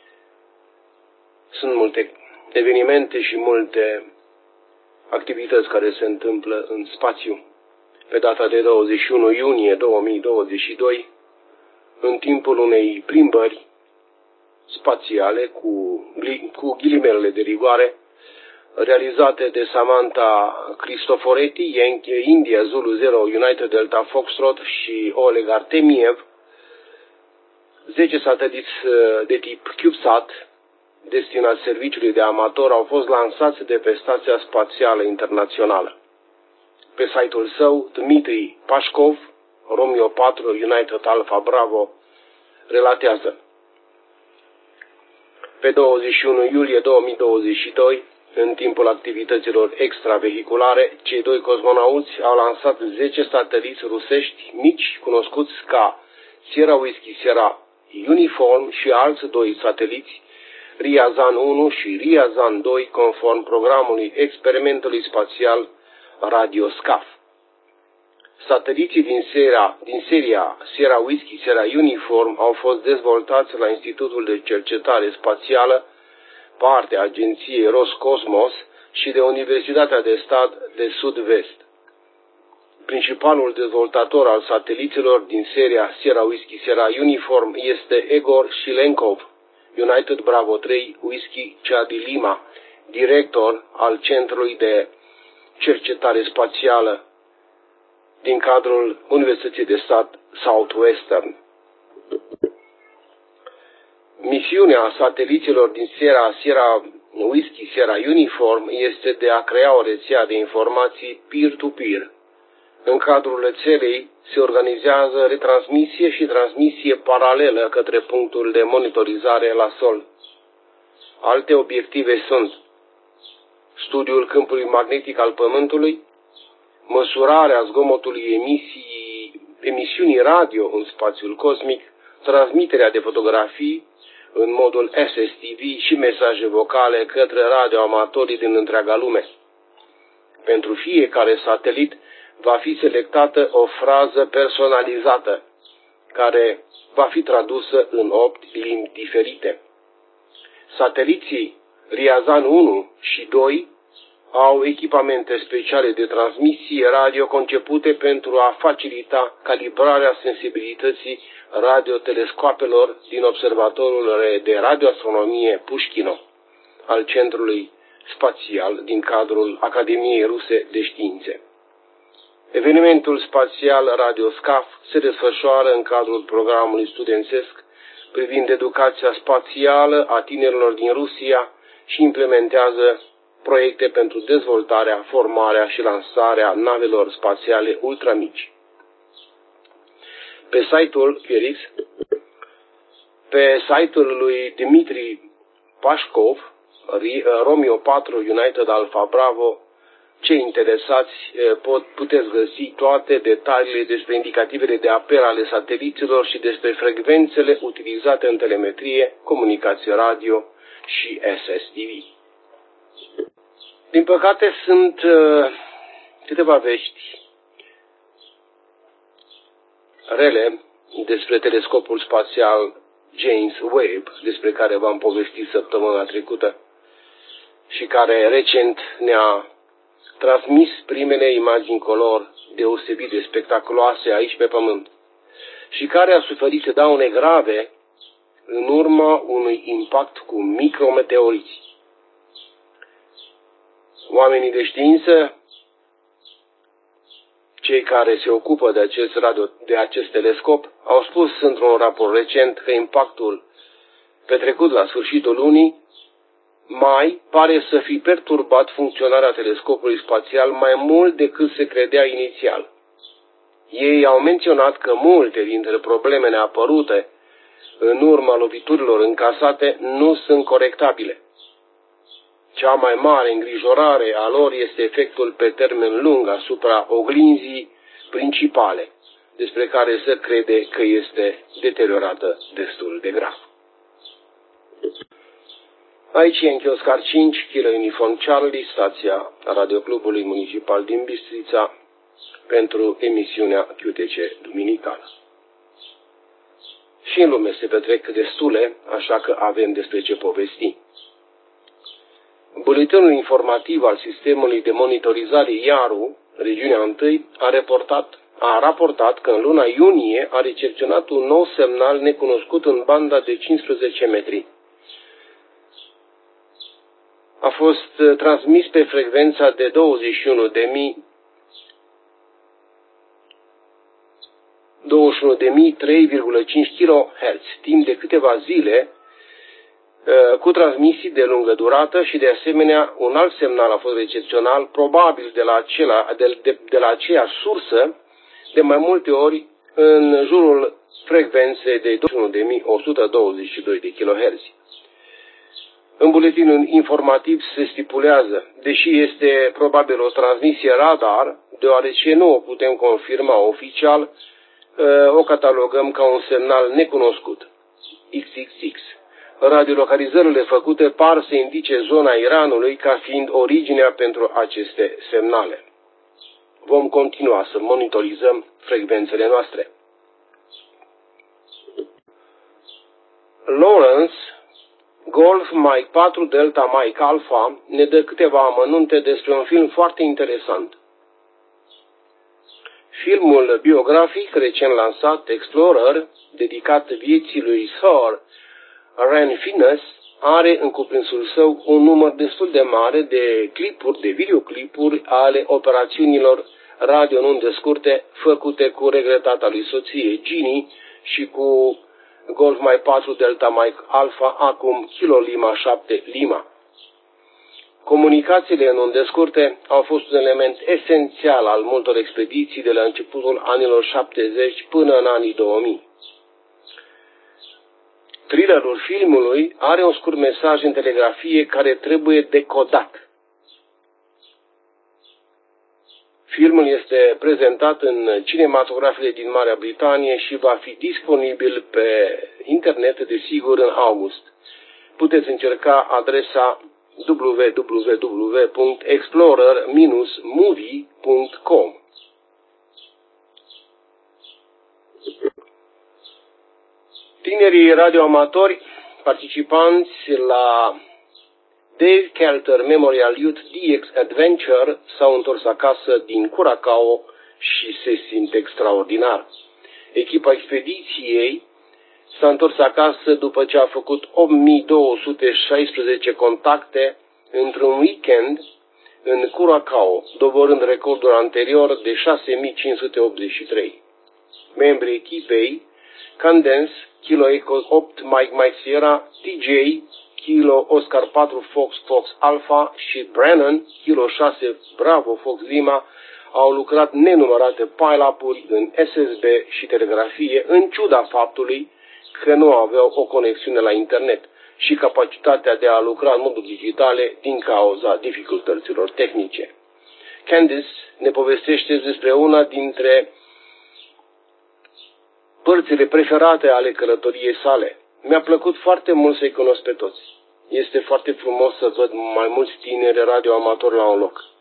Sunt multe evenimente și multe activități care se întâmplă în spațiu. Pe data de douăzeci și unu iunie două mii douăzeci și doi, în timpul unei plimbări spațiale cu, cu ghilimelele de rigoare, realizate de Samantha Cristoforetti, Yankee India Zulu zero United Delta Foxtrot și Oleg Artemiev, zece sateliți de tip CubeSat, destinați serviciului de amator, au fost lansați de pe Stația Spațială Internațională. Pe site-ul său, Dmitri Pashkov, Romeo patru United Alpha Bravo, relatează: pe douăzeci și unu iulie două mii douăzeci și doi, în timpul activităților extravehiculare, cei doi cosmonauți au lansat zece sateliți rusești mici, cunoscuți ca Sierra Whiskey Sierra Uniform, și alți doi sateliți, Ryazan unu și Ryazan doi, conform programului experimentului spațial Radioscaf. Sateliții din seria, din seria Sierra Whiskey Sierra Uniform au fost dezvoltați la Institutul de Cercetare Spațială parte a agenției Roscosmos și de Universitatea de Stat de Sud-Vest. Principalul dezvoltator al sateliților din seria Sierra Whiskey Sierra Uniform este Egor Shilenkov, United Bravo trei Whiskey Charlie Lima, director al Centrului de Cercetare Spațială din cadrul Universității de Stat Southwestern. Misiunea sateliților din Sierra Sierra Whiskey Sierra Uniform este de a crea o rețea de informații peer-to-peer. În cadrul rețelei se organizează retransmisie și transmisie paralelă către punctul de monitorizare la sol. Alte obiective sunt studiul câmpului magnetic al Pământului, măsurarea zgomotului emisii, emisiunii radio în spațiul cosmic, transmiterea de fotografii în modul S S T V și mesaje vocale către radioamatorii din întreaga lume. Pentru fiecare satelit va fi selectată o frază personalizată, care va fi tradusă în opt limbi diferite. Sateliții Ryazan unu și doi au echipamente speciale de transmisie radio concepute pentru a facilita calibrarea sensibilității radiotelescoapelor din observatorul de radioastronomie Pushkino al Centrului Spațial din cadrul Academiei Ruse de Științe. Evenimentul spațial Radioscaf se desfășoară în cadrul programului studențesc privind educația spațială a tinerilor din Rusia și implementează proiecte pentru dezvoltarea, formarea și lansarea navelor spațiale ultramici. Pe site-ul Querix, pe site-ul lui Dmitri Pashkov, Romeo patru United Alpha Bravo, cei interesați pot, puteți găsi toate detaliile despre indicativele de apel ale sateliților și despre frecvențele utilizate în telemetrie, comunicație radio și S S T V. Din păcate sunt uh, câteva vești rele despre telescopul spațial James Webb, despre care v-am povestit săptămâna trecută și care recent ne-a transmis primele imagini color deosebit de spectaculoase aici pe Pământ și care a suferit daune grave în urma unui impact cu micrometeoriți. Oamenii de știință, cei care se ocupă de acest, radio, de acest telescop, au spus într-un raport recent că impactul petrecut la sfârșitul lunii mai pare să fi perturbat funcționarea telescopului spațial mai mult decât se credea inițial. Ei au menționat că multe dintre problemele apărute în urma loviturilor încasate nu sunt corectabile. Cea mai mare îngrijorare a lor este efectul pe termen lung asupra oglinzii principale, despre care se crede că este deteriorată destul de grav. Aici e în Chioscar cinci, Kilo Uniform Charlie, stația Radioclubului Municipal din Bistrița, pentru emisiunea Q T C duminicală. Și în lume se petrec destule, așa că avem despre ce povesti. Buletinul informativ al sistemului de monitorizare I A R U, regiunea unu, a raportat, a raportat că în luna iunie a recepționat un nou semnal necunoscut în banda de cincisprezece metri. A fost transmis pe frecvența de douăzeci și unu de mii trei virgulă cinci kilohertz timp de câteva zile, cu transmisii de lungă durată și de asemenea un alt semnal a fost recepționat, probabil de la, acela, de, de, de la aceeași sursă, de mai multe ori în jurul frecvenței de douăzeci și unu de mii o sută douăzeci și doi de kilohertz. În buletinul informativ se stipulează, deși este probabil o transmisie radar, deoarece nu o putem confirma oficial, o catalogăm ca un semnal necunoscut, X X X. Radiolocalizările făcute par să indice zona Iranului ca fiind originea pentru aceste semnale. Vom continua să monitorizăm frecvențele noastre. Lawrence, Golf Mike patru Delta Mike Alpha ne dă câteva amănunte despre un film foarte interesant. Filmul biografic recent lansat, Explorer, dedicat vieții lui Sir Ren Finnes, are în cuprinsul său un număr destul de mare de clipuri, de videoclipuri ale operațiunilor radio în unde scurte făcute cu regretata lui soție Ginny și cu Golf Mike patru Delta Mike Alpha, acum Kilo Lima șapte Lima. Comunicațiile în unde scurte au fost un element esențial al multor expediții de la începutul anilor șaptezeci până în anii două mii. Thrillerul filmului are un scurt mesaj în telegrafie care trebuie decodat. Filmul este prezentat în cinematografele din Marea Britanie și va fi disponibil pe internet, desigur, în august. Puteți încerca adresa w w w punct explorer dash movie punct com. Tinerii radioamatori participanți la Dave Kelter Memorial Youth D X Adventure s-au întors acasă din Curacao și se simt extraordinar. Echipa expediției s-a întors acasă după ce a făcut opt mii două sute șaisprezece contacte într-un weekend în Curacao, doborând recordul anterior de șase mii cinci sute optzeci și trei. Membrii echipei Candence, Kilo Echo opt Mike Mike Sierra, T J, Kilo Oscar patru Fox Fox Alpha și Brennan, Kilo șase Bravo Fox Lima, au lucrat nenumărate pile-up-uri în S S B și telegrafie, în ciuda faptului că nu aveau o conexiune la internet și capacitatea de a lucra în modul digitale din cauza dificultăților tehnice. Candice ne povestește despre una dintre părțile preferate ale călătoriei sale. Mi-a plăcut foarte mult să-i cunosc pe toți. Este foarte frumos să văd mai mulți tineri radioamatori la un loc.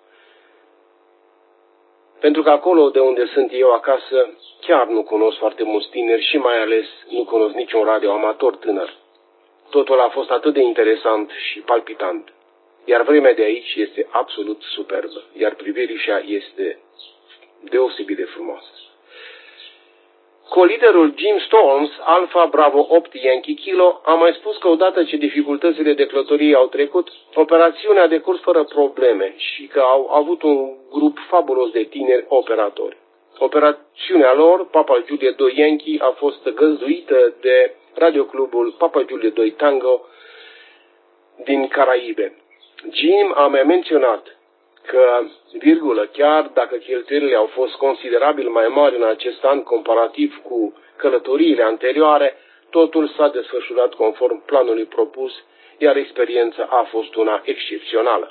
Pentru că acolo de unde sunt eu acasă, chiar nu cunosc foarte mulți tineri și mai ales nu cunosc niciun radioamator tânăr. Totul a fost atât de interesant și palpitant. Iar vremea de aici este absolut superbă, iar priveliștea este deosebit de frumoasă. Coliderul Jim Storms, Alpha Bravo opt Yankee Kilo, a mai spus că odată ce dificultățile de călătorie au trecut, operațiunea a decurs fără probleme și că au avut un grup fabulos de tineri operatori. Operațiunea lor, Papa Julie doi Yankee, a fost găzduită de radioclubul Papa Julie doi Tango din Caraibe. Jim a mai menționat că, virgulă, chiar dacă cheltuielile au fost considerabil mai mari în acest an comparativ cu călătoriile anterioare, totul s-a desfășurat conform planului propus, iar experiența a fost una excepțională.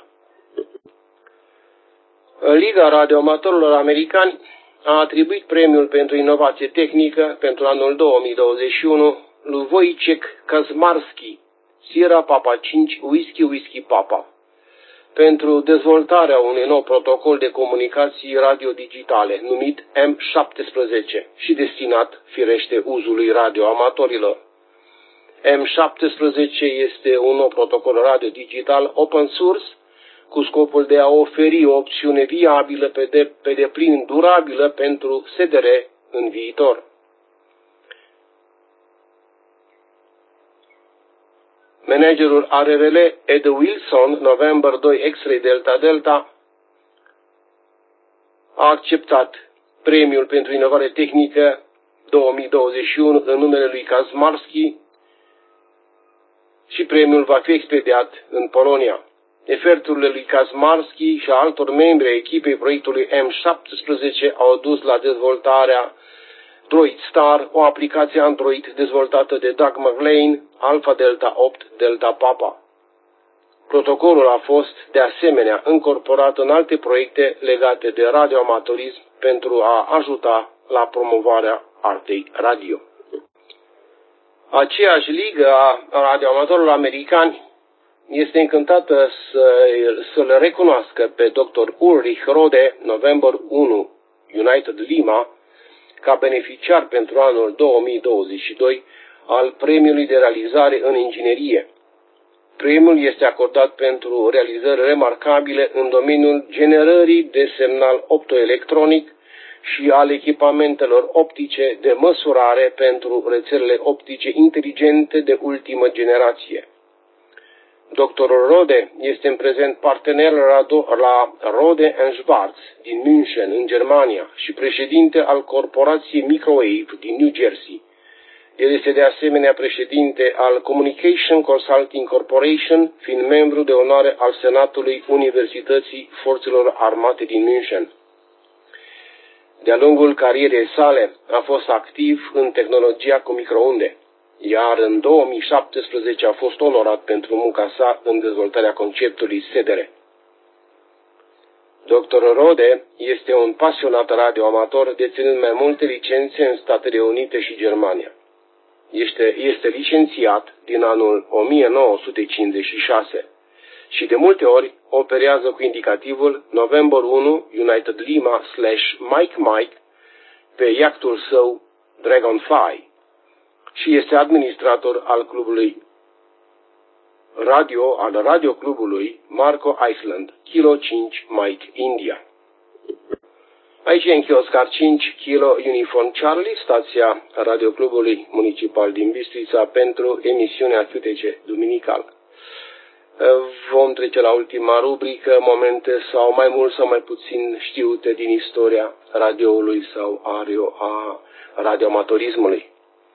Liga Radioamatorilor Americani a atribuit premiul pentru inovație tehnică pentru anul două mii douăzeci și unu lui Wojciech Kazmarski, Sierra Papa cinci Whisky Whisky Papa, pentru dezvoltarea unui nou protocol de comunicații radio-digitale, numit M șaptesprezece și destinat, firește, uzului radioamatorilor. M șaptesprezece este un nou protocol radio-digital open source cu scopul de a oferi o opțiune viabilă pe, de, pe deplin durabilă pentru S D R în viitor. Managerul R R L, Ed Wilson, November doi X-Ray Delta Delta, a acceptat premiul pentru inovare tehnică două mii douăzeci și unu în numele lui Kazmarski și premiul va fi expediat în Polonia. Eforturile lui Kazmarski și a altor membri ai echipei proiectului M șaptesprezece au dus la dezvoltarea Droid Star, o aplicație Android dezvoltată de Doug McLean, Alpha Delta opt Delta Papa. Protocolul a fost, de asemenea, încorporat în alte proiecte legate de radioamatorism pentru a ajuta la promovarea artei radio. Aceeași ligă a radioamatorilor americani este încântată să, să-l recunoască pe doctor Ulrich Rode, November unu, United Lima, ca beneficiar pentru anul două mii douăzeci și doi al premiului de realizare în inginerie. Premiul este acordat pentru realizări remarcabile în domeniul generării de semnal optoelectronic și al echipamentelor optice de măsurare pentru rețelele optice inteligente de ultimă generație. Doctorul Rode este în prezent partener la Rode and Schwarz din München, în Germania, și președinte al corporației Microwave din New Jersey. El este de asemenea președinte al Communication Consulting Corporation, fiind membru de onoare al Senatului Universității Forțelor Armate din München. De-a lungul carierei sale a fost activ în tehnologia cu microunde, iar în două mii șaptesprezece a fost onorat pentru munca sa în dezvoltarea conceptului S E D R. doctorul Rode este un pasionat radioamator deținând mai multe licențe în Statele Unite și Germania. Este, este licențiat din anul o mie nouă sute cincizeci și șase și de multe ori operează cu indicativul November unu United Lima slash Mike Mike pe iactul său Dragonfly și este administrator al clubului radio, al radioclubului Marco Island, Kilo cinci Mike India. Aici e închei Oscar cinci Kilo Uniform Charlie, stația radioclubului municipal din Bistrița pentru emisiunea Q T C duminical. Vom trece la ultima rubrică, momente sau mai mult sau mai puțin știute din istoria radioului sau ario a radioamatorismului.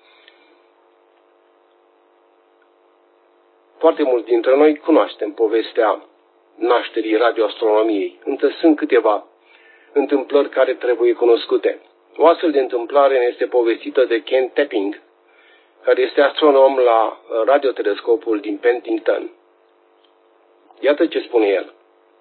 Foarte mulți dintre noi cunoaștem povestea nașterii radioastronomiei, însă sunt câteva întâmplări care trebuie cunoscute. O astfel de întâmplare ne este povestită de Ken Tapping, care este astronom la radiotelescopul din Penticton. Iată ce spune el.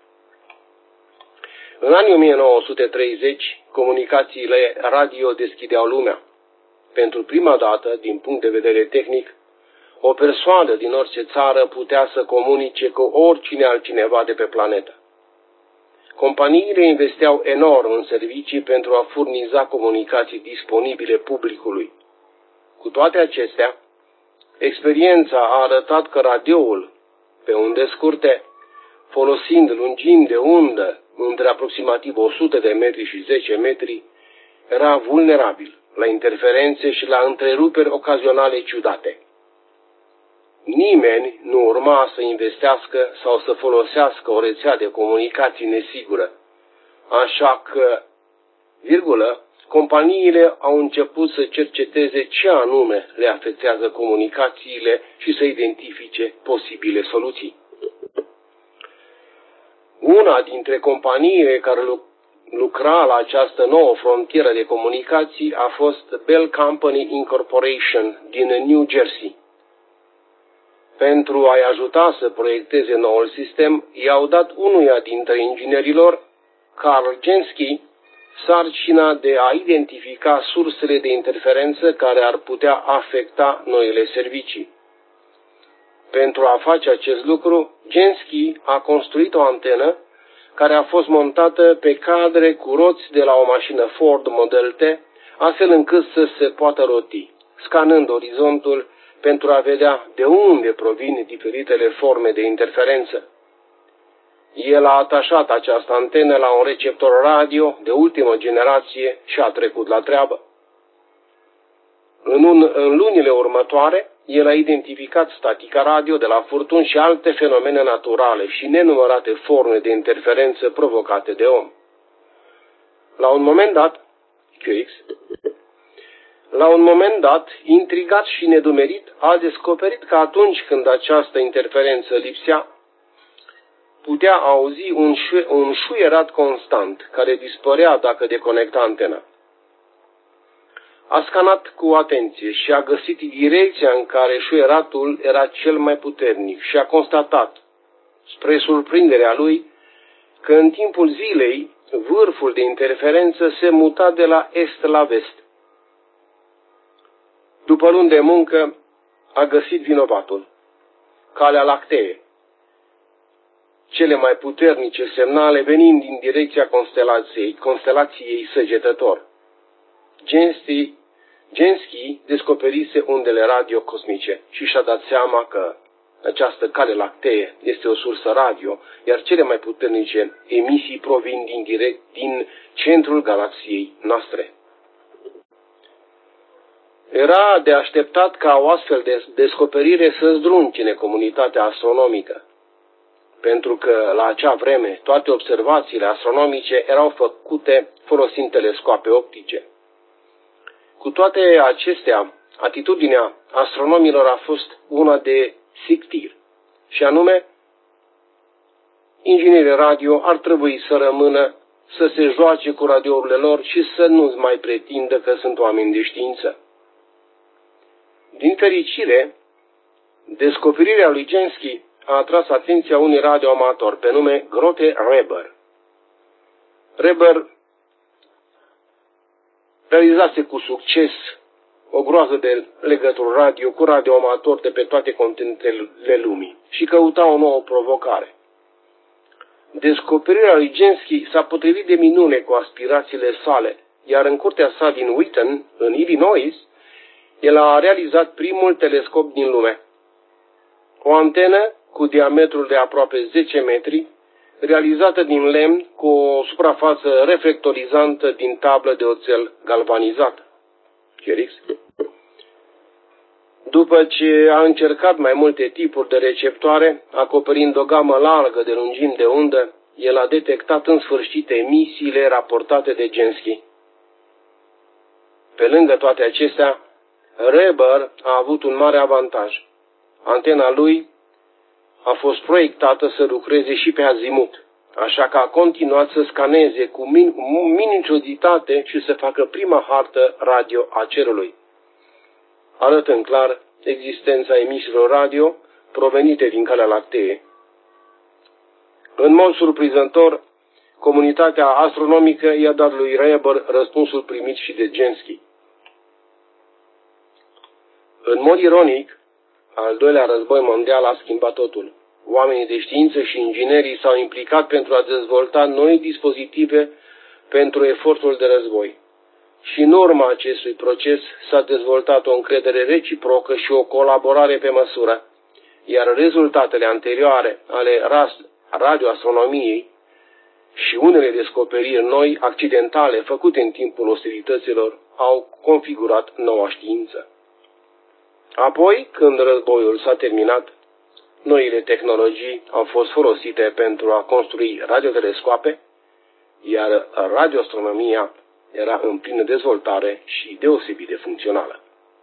În anii o mie nouă sute treizeci, comunicațiile radio deschideau lumea. Pentru prima dată, din punct de vedere tehnic, o persoană din orice țară putea să comunice cu oricine altcineva de pe planetă. Companiile investeau enorm în servicii pentru a furniza comunicații disponibile publicului. Cu toate acestea, experiența a arătat că radioul, pe unde scurte, folosind lungimi de undă între aproximativ o sută de metri și zece metri, era vulnerabil la interferențe și la întreruperi ocazionale ciudate. Nimeni nu urma să investească sau să folosească o rețea de comunicații nesigură, așa că, virgulă, companiile au început să cerceteze ce anume le afectează comunicațiile și să identifice posibile soluții. Una dintre companiile care lucra la această nouă frontieră de comunicații a fost Bell Company Incorporation din New Jersey. Pentru a-i ajuta să proiecteze noul sistem, i-au dat unuia dintre inginerilor, Carl Jansky, sarcina de a identifica sursele de interferență care ar putea afecta noile servicii. Pentru a face acest lucru, Jansky a construit o antenă care a fost montată pe cadre cu roți de la o mașină Ford Model T, astfel încât să se poată roti, scanând orizontul pentru a vedea de unde provin diferitele forme de interferență. El a atașat această antenă la un receptor radio de ultimă generație și a trecut la treabă. În, un, în lunile următoare, el a identificat statica radio de la furtuni și alte fenomene naturale și nenumărate forme de interferență provocate de om. La un moment dat, Q X, la un moment dat, intrigat și nedumerit, a descoperit că atunci când această interferență lipsea, putea auzi un, șu- un șuierat constant, care dispărea dacă deconecta antena. A scanat cu atenție și a găsit direcția în care șuieratul era cel mai puternic și a constatat, spre surprinderea lui, că în timpul zilei vârful de interferență se muta de la est la vest. După luni de muncă, a găsit vinovatul, Calea Lactee, cele mai puternice semnale venind din direcția constelației, constelației Săgetător. Jansky descoperise undele radio cosmice și și-a dat seama că această cale lactee este o sursă radio, iar cele mai puternice emisii provin din direct din centrul galaxiei noastre. Era de așteptat ca o astfel de descoperire să zdruncine comunitatea astronomică, pentru că la acea vreme toate observațiile astronomice erau făcute folosind telescoape optice. Cu toate acestea, atitudinea astronomilor a fost una de sictir, și anume, inginerii radio ar trebui să rămână să se joace cu radiourile lor și să nu mai pretindă că sunt oameni de știință. Din fericire, descoperirea lui Jansky a atras atenția unui radioamator pe nume Grote Reber. Reber realizase cu succes o groază de legături radio cu radioamatori de pe toate continentele lumii și căuta o nouă provocare. Descoperirea lui Jansky s-a potrivit de minune cu aspirațiile sale, iar în curtea sa din Wheaton, în Illinois, el a realizat primul telescop din lume. O antenă cu diametrul de aproape zece metri, realizată din lemn cu o suprafață reflectorizantă din tablă de oțel galvanizată. G R X. După ce a încercat mai multe tipuri de receptoare, acoperind o gamă largă de lungimi de undă, el a detectat în sfârșit emisiile raportate de Jansky. Pe lângă toate acestea, Reber a avut un mare avantaj. Antena lui a fost proiectată să lucreze și pe azimut, așa că a continuat să scaneze cu min- minuciozitate și să facă prima hartă radio a cerului, arătând clar existența emisiilor radio provenite din calea lactee. În mod surprinzător, comunitatea astronomică i-a dat lui Reber răspunsul primit și de Jansky. În mod ironic, al doilea război mondial a schimbat totul. Oamenii de știință și inginerii s-au implicat pentru a dezvolta noi dispozitive pentru efortul de război. Și în urma acestui proces s-a dezvoltat o încredere reciprocă și o colaborare pe măsură, iar rezultatele anterioare ale radioastronomiei și unele descoperiri noi, accidentale, făcute în timpul ostilităților, au configurat noua știință. Apoi, când războiul s-a terminat, noile tehnologii au fost folosite pentru a construi radiotelescoape, iar radioastronomia era în plină dezvoltare și deosebit de funcțională.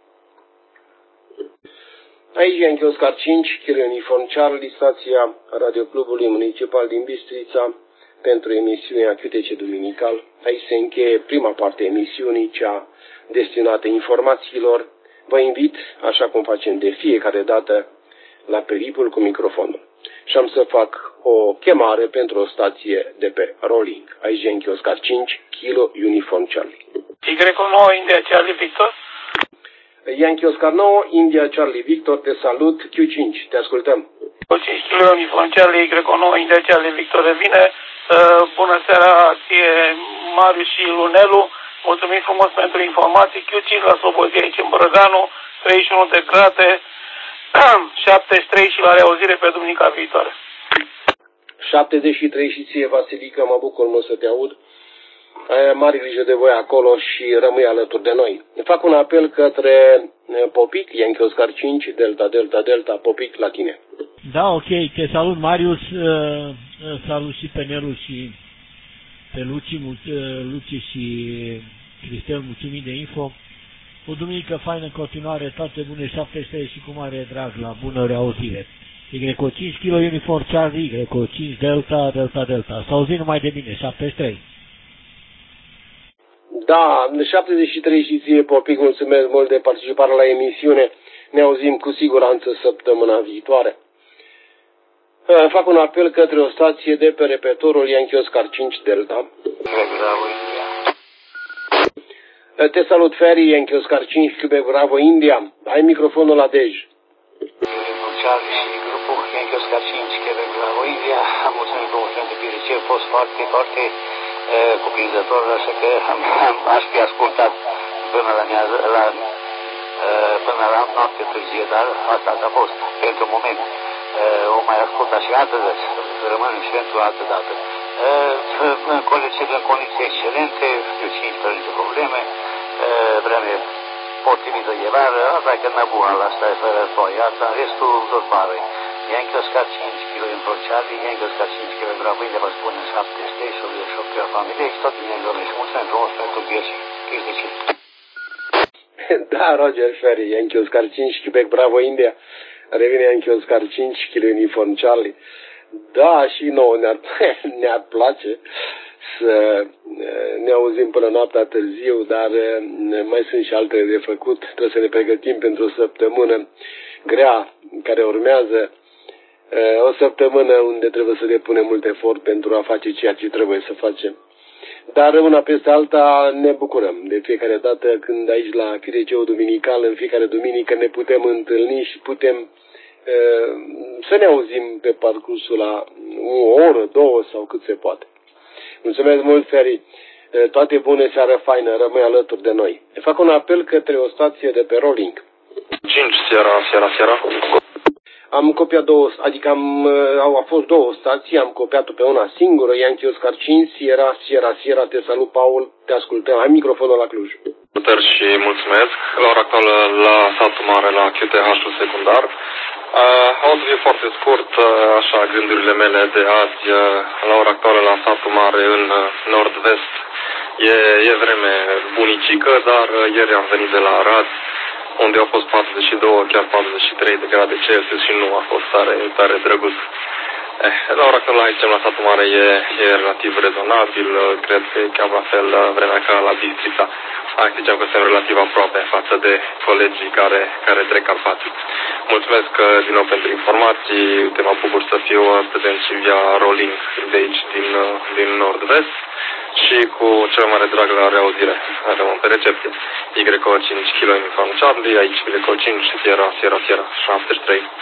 Aici Yankee Oscar cinci, Kilo Uniform Charlie, stația Radioclubului Municipal din Bistrița, pentru emisiunea Q T C Duminical. Aici se încheie prima parte a emisiunii, cea destinată informațiilor. Vă invit, așa cum facem de fiecare dată, la peripul cu microfonul. Și am să fac o chemare pentru o stație de pe Rolling. Aici Yankee Oscar cinci, Kilo Uniform Charlie. Y nouă, India Charlie Victor. Yankee Oscar nouă, India Charlie Victor, te salut. Q cinci, te ascultăm. cinci Kilo Uniform Charlie, Y nouă, India Charlie Victor revine. Uh, bună seara ție, Marius și Lunelu. Mulțumim frumos pentru informații. Q cinci la Slobozia aici în Brăganu, treizeci și unu de grade, șaptezeci și trei și la reauzire pe duminica viitoare. șaptezeci și trei și ție, Vasilica, mă bucur mult să te aud. Ai mare grijă de voi acolo și rămâi alături de noi. Fac un apel către Popic, Yankee Oscar cinci, Delta, Delta, Delta, Popic, la tine. Da, ok, te salut, Marius, salut și pe Nelu și pe Luci, Luci și Cristel, mulțumim de info. O duminică faină în continuare, toate bune, șaptezeci și trei și cu mare drag, la bună reauzire. Y cinci Kilo Uniform Charlie, Y cinci Delta, Delta, Delta. S-a auzit numai de bine, șaptezeci și trei. Da, șaptezeci și trei și ție, Popic, mulțumesc mult de participare la emisiune. Ne auzim cu siguranță săptămâna viitoare. Fac un apel către o stație de pe repetorul Yankee Oscar cinci Delta. Te salut, Ferry, Yankee Oscar cinci, Quebec Bravo, India. Ai microfonul la Dej. Charlie și grupul Yankee Oscar cinci, Quebec Bravo, India. Am mulțumit frumos pentru piriceu, a fost foarte, foarte uh, cuprinzător, așa că am, am, aș fi ascultat până la, mea, la, uh, până la noapte târzie, dar asta a fost pentru moment. o mai asculta și altă dată, rămân și pentru altă dată. În condiții, în condiții excelente, știu cinci fără nicio probleme, vreme potrivită de vară, asta e că Nabual, asta e fără toiața, restul tot pare. Yankee Oscar cinci kilograme în Charlie, Yankee Oscar cinci kilograme Bravo India, vă spune șapte sute șaptezeci și opt de familie și tot bine, domnule, și mulțumesc frumos pentru vieți. Da, Roger Ferry, Yankee Oscar cinci, Quebec Bravo India, revine Yankee Oscar cinci, Kilo Uniform Charlie. Da, și nouă ne-ar, ne-ar place să ne auzim până noaptea târziu, dar mai sunt și altele de făcut. Trebuie să ne pregătim pentru o săptămână grea care urmează, o săptămână unde trebuie să depunem mult efort pentru a face ceea ce trebuie să facem. Dar una peste alta ne bucurăm de fiecare dată când aici la Q T C-ul Duminical, în fiecare duminică ne putem întâlni și putem să ne auzim pe parcursul la o oră, două sau cât se poate. Mulțumesc mult, Ferry. Toate bune, seară faină, rămâi alături de noi. Fac un apel către o stație de pe Rolling. cinci, seara, seara, seara. Am copiat două, adică am, au a fost două stații, am copiat-o pe una singură, Yankee Oscar cinci, Sierra, Sierra, Sierra, te salut, Paul, te ascultăm. Ai microfonul la Cluj. Salutări și mulțumesc. La ora actuală la satul mare, la Q T H-ul secundar. Uh, o să fie foarte scurt, uh, așa, gândurile mele de azi, uh, la ora actuală la satul mare în uh, nord-vest. E, e vreme bunicică, dar uh, ieri am venit de la Arad, unde au fost patruzeci și doi, chiar patruzeci și trei de grade Celsius și nu a fost tare, tare drăguț. Eh, la ora actuală aici, la satul mare, e, e relativ rezonabil, cred că e cam la fel vremea ca la Bistrița. Hai, ziceam că suntem relativ aproape față de colegii care, care trec Carpații. Mulțumesc din nou pentru informații, uite, mă bucur să fiu prezent și via Rolling de aici, din, din nord-vest și cu cel mai mare drag la reauzire. Rămân pe recepție. Y O cinci Kilo Uniform Charlie, aici Y O cinci, Sierra, Sierra, Sierra, șaptezeci și trei.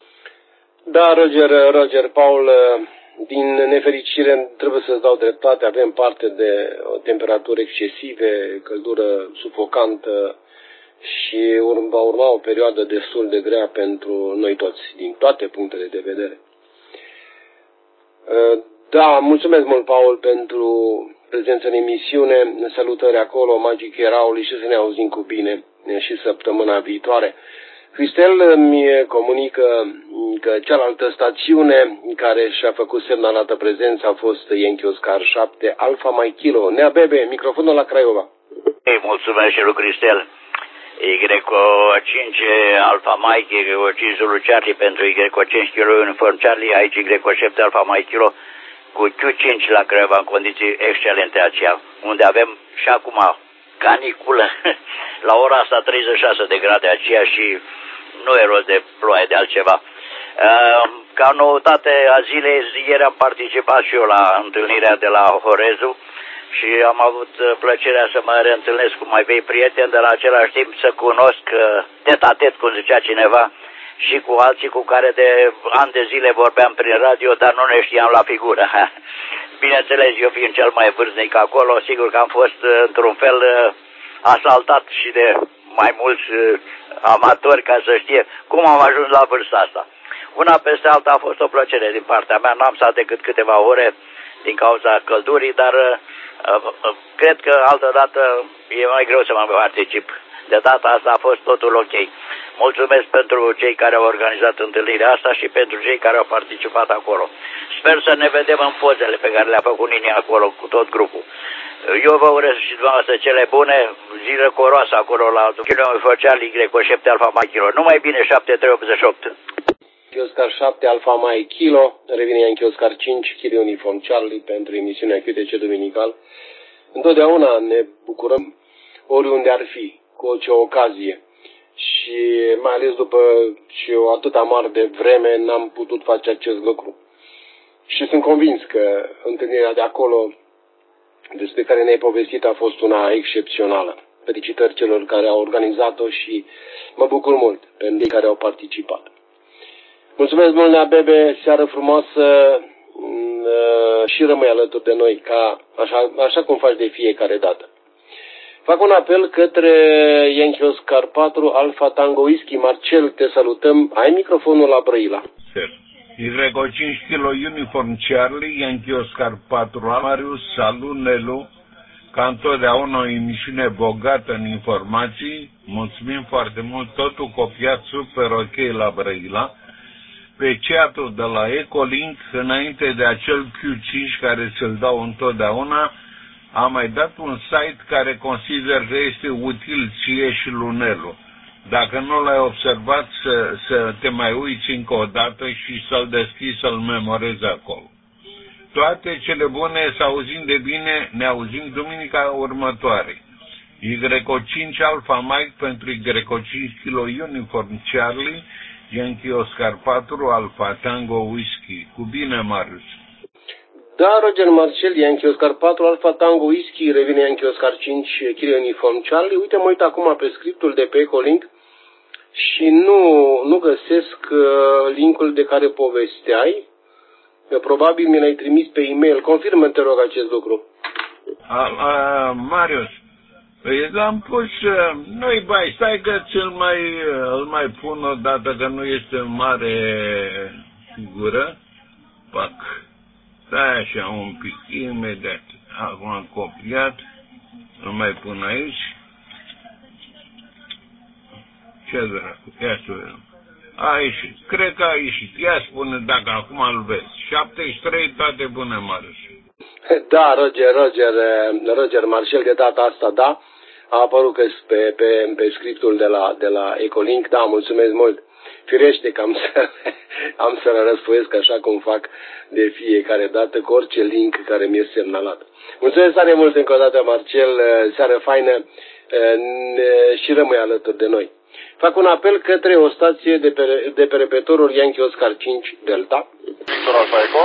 Da, Roger, Roger, Paul, din nefericire trebuie să-ți dau dreptate, avem parte de o temperatură excesive, căldură sufocantă și va urma o perioadă destul de grea pentru noi toți, din toate punctele de vedere. Da, mulțumesc mult, Paul, pentru prezența în emisiune, salutări acolo, Magic Eraului și să ne auzim cu bine și săptămâna viitoare. Cristel îmi comunică că cealaltă stațiune care și-a făcut semnalată prezență a fost Yankee Oscar șapte, Alfa Mike Kilo. Nea Bebe, microfonul la Craiova. Ei, mulțumesc și lui Cristel. Y O cinci Alfa Mike, Y O cinci Zulu Charlie pentru Y O cinci Kilo Uniform Charlie, aici Y O șapte Alfa Mike Kilo cu Q cinci la Craiova în condiții excelente aceea, unde avem și acum caniculă la ora asta treizeci și șase de grade aceea și nu e rost de ploaie de altceva. Ca noutate a zilei, ieri am participat și eu la întâlnirea de la Horezu și am avut plăcerea să mă reîntâlnesc cu mai vei prieteni, dar la același timp să cunosc tet-a-tet, cum zicea cineva, și cu alții cu care de ani de zile vorbeam prin radio, dar nu ne știam la figură. Bineînțeles, eu fiind cel mai vârstnic acolo, sigur că am fost într-un fel asaltat și de mai mulți amatori ca să știe cum am ajuns la vârsta asta. Una peste alta a fost o plăcere din partea mea, n-am stat decât câteva ore din cauza căldurii, dar uh, cred că altă dată e mai greu să mă particip. De data asta a fost totul ok. Mulțumesc pentru cei care au organizat întâlnirea asta și pentru cei care au participat acolo. Sper să ne vedem în pozele pe care le-a făcut Nini acolo cu tot grupul. Eu vă urez și dumneavoastră cele bune, zi răcoroasă acolo la kilometru Charlie Y O șapte Alfa Mike Kilo. Numai bine, șapte trei optzeci și opt. Oscar șapte Alfa Mike Kilo, revine Yankee Oscar cinci Kilo Uniform Charlie pentru emisiunea Q T C Duminical. Întotdeauna ne bucurăm oriunde ar fi, cu orice ocazie. Și mai ales după ce o atâta mare de vreme n-am putut face acest lucru. Și sunt convins că întâlnirea de acolo despre care ne-ai povestit a fost una excepțională. Felicitări celor care au organizat-o și mă bucur mult pentru cei care au participat. Mulțumesc mult, Nea Bebe, seară frumoasă și rămâi alături de noi, ca, așa, așa cum faci de fiecare dată. Fac un apel către Yankee Oscar patru Alfa Tango Whisky. Marcel, te salutăm. Ai microfonul la Brăila. Cristian. Y cinci kilo Uniform Charlie, Yankee Oscar patru, Marius, salut Nelu, ca întotdeauna o emisiune bogată în informații. Mulțumim foarte mult, totul copiat super ok la Brăila. Pe chat-ul de la Ecolink, înainte de acel Q cinci care ți-l dau întotdeauna, am mai dat un site care consider că este util ție și Lunelu. Dacă nu l-ai observat, să, să te mai uiți încă o dată și să-l deschizi, să-l memorezi acolo. Toate cele bune, să auzim de bine, ne auzim duminica următoare. Y cinci Alpha Mike pentru Y cinci kilo Uniform Charlie, Yankee Oscar patru Alpha Tango Whisky. Cu bine, Marius. Da, Roger Marcel, Yankee Oscar patru Alpha Tango Whisky, revine Yankee Oscar cinci kilo Uniform Charlie. Uite, mă uit acum pe scriptul de pe Ecolink și nu, nu găsesc uh, linkul de care povesteai. Probabil mi l-ai trimis pe e-mail. Confirmă, te rog, acest lucru. A, a, Marius, păi l-am pus, nu-i bai, stai că ți-l mai, îl mai pun o dată, că nu este mare figură. Pac. Stai așa un pic, imediat. Acum am copiat, îl mai pun aici. Ce dracu, ia să vedem. A ieșit, cred că a ieșit. Ia spune dacă acum îl vezi. șaptezeci și trei, toate bune, Marius. Da, Roger, Roger, Roger Marcel, de data asta, da. A apărut că pe, pe, pe scriptul de la, de la Ecolink, da, mulțumesc mult. Firește că am să, am să răspunsesc așa cum fac de fiecare dată cu orice link care mi-e semnalat. Mulțumesc tare mult încă o dată, Marcel, seară faină și rămâi alături de noi. Fac un apel către o stație de pe, de pe repetorul Yankee Oscar cinci Delta. Victor Alfa Eco.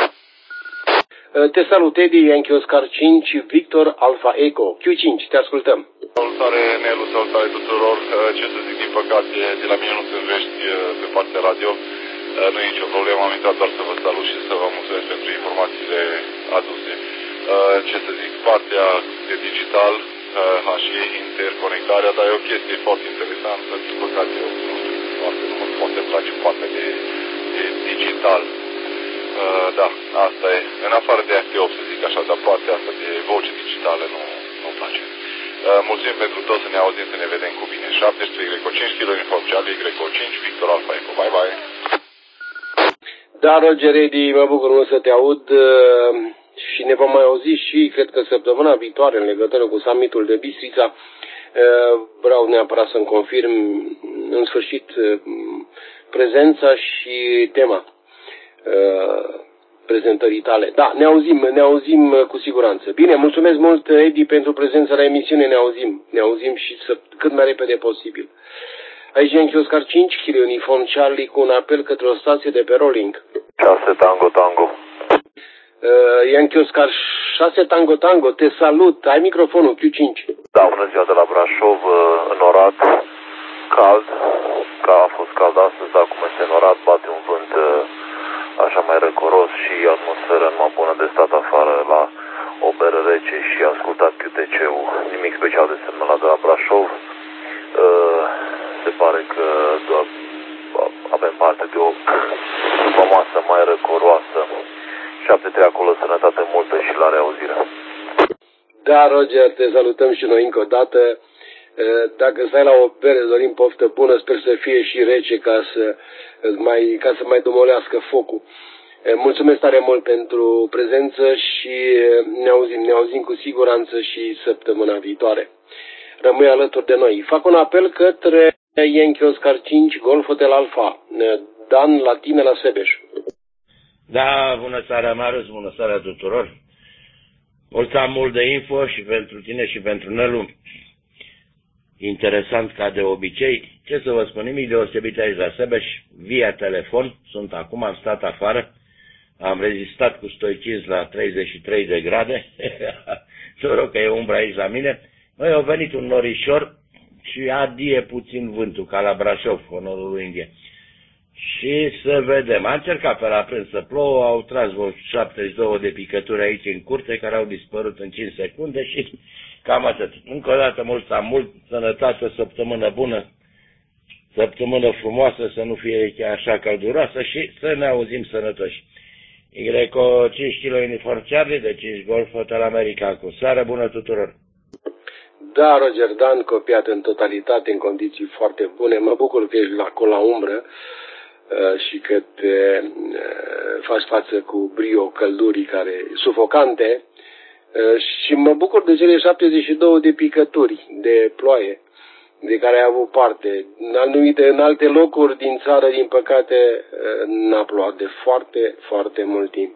Te salut, Eddie, Yankee Oscar cinci, Victor Alfa Eco. Q cinci, te ascultăm. Salutare, Nelu, salutare tuturor. Ce să zic, din păcate, de la mine nu sunt vești pe partea radio. Nu e nicio problemă, am intrat doar să vă salut și să vă mulțumesc pentru informațiile aduse. Ce să zic, partea de digital și interconectarea, dar e o chestie foarte interesantă. Din păcate, eu nu știu, foarte nu mă poate place partea de, de digital. Uh, da, asta e. În afară de F T opt, să zic așa, dar partea asta de voce digitale nu nu place. Uh, mulțumim pentru tot, să ne auzim, să ne vedem cu bine. șaptezeci și trei Y cinci kilo Uniform Charlie, Y cinci, Victor Alfa Eco. Bye, bye. Da, Roger, Edi, mă bucur mult să te aud uh, și ne vom mai auzi și, cred că săptămâna viitoare, în legătură cu summitul de Bistrița. Uh, vreau neapărat să-mi confirm, în sfârșit, uh, prezența și tema prezentării tale. Da, ne auzim, ne auzim cu siguranță. Bine, mulțumesc mult, Edi, pentru prezența la emisiune, ne auzim. Ne auzim și să, cât mai repede posibil. Aici Yankee Oscar cinci, kilo Uniform Charlie, cu un apel către o stație de pe Rolling. șase Tango Tango. Uh, Yankee Oscar șase Tango Tango, te salut, ai microfonul, Q cinci. Da, bună ziua de la Brașov, înorat, cald, că a fost cald astăzi, dar acum este înorat, bate un vânt așa mai răcoros și atmosfera numai bună de stat afară la o bere rece și ascultat Q T C-ul. Nimic special de semnalat de la Brașov. Se pare că doar avem parte de o masă mai răcoroasă. șapte trei acolo, sănătate multă și la reauzire. Da, Roger, te salutăm și noi încă o dată. Dacă stai la o bere, dorim poftă bună, sper să fie și rece ca să mai, ca să mai domolească focul. Mulțumesc tare mult pentru prezență și ne auzim, ne auzim cu siguranță și săptămâna viitoare. Rămâi alături de noi. Fac un apel către Yankee Oscar cinci, Golf Hotel Alfa. Dan, la tine, la Sebeș. Da, bună seara, Marius, bună seara tuturor. Mulțumim mult de info și pentru tine și pentru Nelu. Interesant ca de obicei. Ce să vă spun, nimic deosebit aici la Sebeș, via telefon, sunt acum, am stat afară, am rezistat cu stoicism la treizeci și trei de grade, noroc că e umbra aici la mine. Măi, a venit un norișor și adie puțin vântul, ca la Brașov, onorul lui Indie. Și să vedem, am încercat pe la prânz să plouă, au tras vreo șaptezeci și două de picături aici în curte, care au dispărut în cinci secunde și cam atât. Încă o dată, mult sau mult, sănătate, săptămână bună săptămână frumoasă, să nu fie chiar așa călduroasă și să ne auzim sănătoși. Greco cinci kilo Uniform Charlie de cinci Golf Hotel America. Cu seară bună tuturor! Da, Roger Dan, copiat în totalitate, în condiții foarte bune. Mă bucur că ești acolo la umbră și că te faci față cu brio căldurii care sufocante și mă bucur de cele șaptezeci și două de picături de ploaie de care ai avut parte. În anumite, în alte locuri din țară, din păcate, n-a plouat de foarte, foarte mult timp.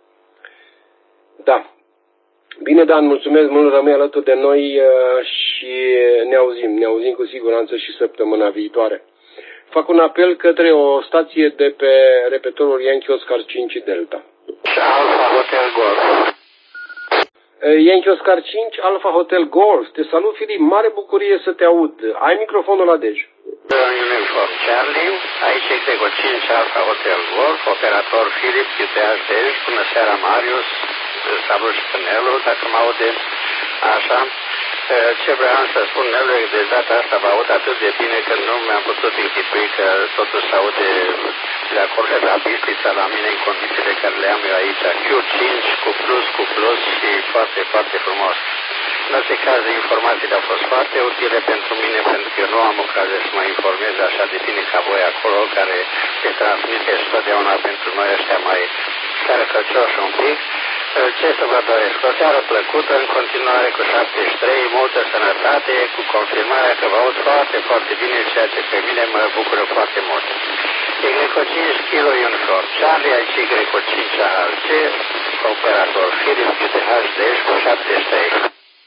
Da. Bine, Dan, mulțumesc mult, rămâi alături de noi și ne auzim. Ne auzim cu siguranță și săptămâna viitoare. Fac un apel către o stație de pe repetorul Yankee Oscar cinci Delta. Alfa Hotel Golf. Yankee Oscar cinci, Alfa Hotel Golf. Te salut, Filip, mare bucurie să te aud. Ai microfonul la dej. Uniform Charlie, aici este cu cinci Alfa Hotel Golf, operator Filip, Q T H dej, bună seara Marius, salut și pe Nelu, dacă mă aude așa. Ce vreau să spun, Nelu, de data asta vă aud atât de bine că nu mi-am putut închipui că totuși se aude de acolo la Bistrița, la mine, în condițiile care le am eu aici. Q cinci cu plus, cu plus și foarte, foarte frumos. În orice caz, informațiile au fost foarte utile pentru mine, pentru că eu nu am ocazia să mă informez așa de bine ca voi acolo, care se transmiteți totdeauna pentru noi ăștia mai sărăcăcioși un pic. Ce să vă doresc? O seară plăcută, în continuare cu șaptezeci și trei, multă sănătate, cu confirmarea că vă aud foarte, foarte bine, ceea ce pe mine mă bucură foarte mult. Greco cinci kilo Uniform Charlie, aici Greco cinci A L C, operator Filip, Q T H dej cu șaptezeci și trei.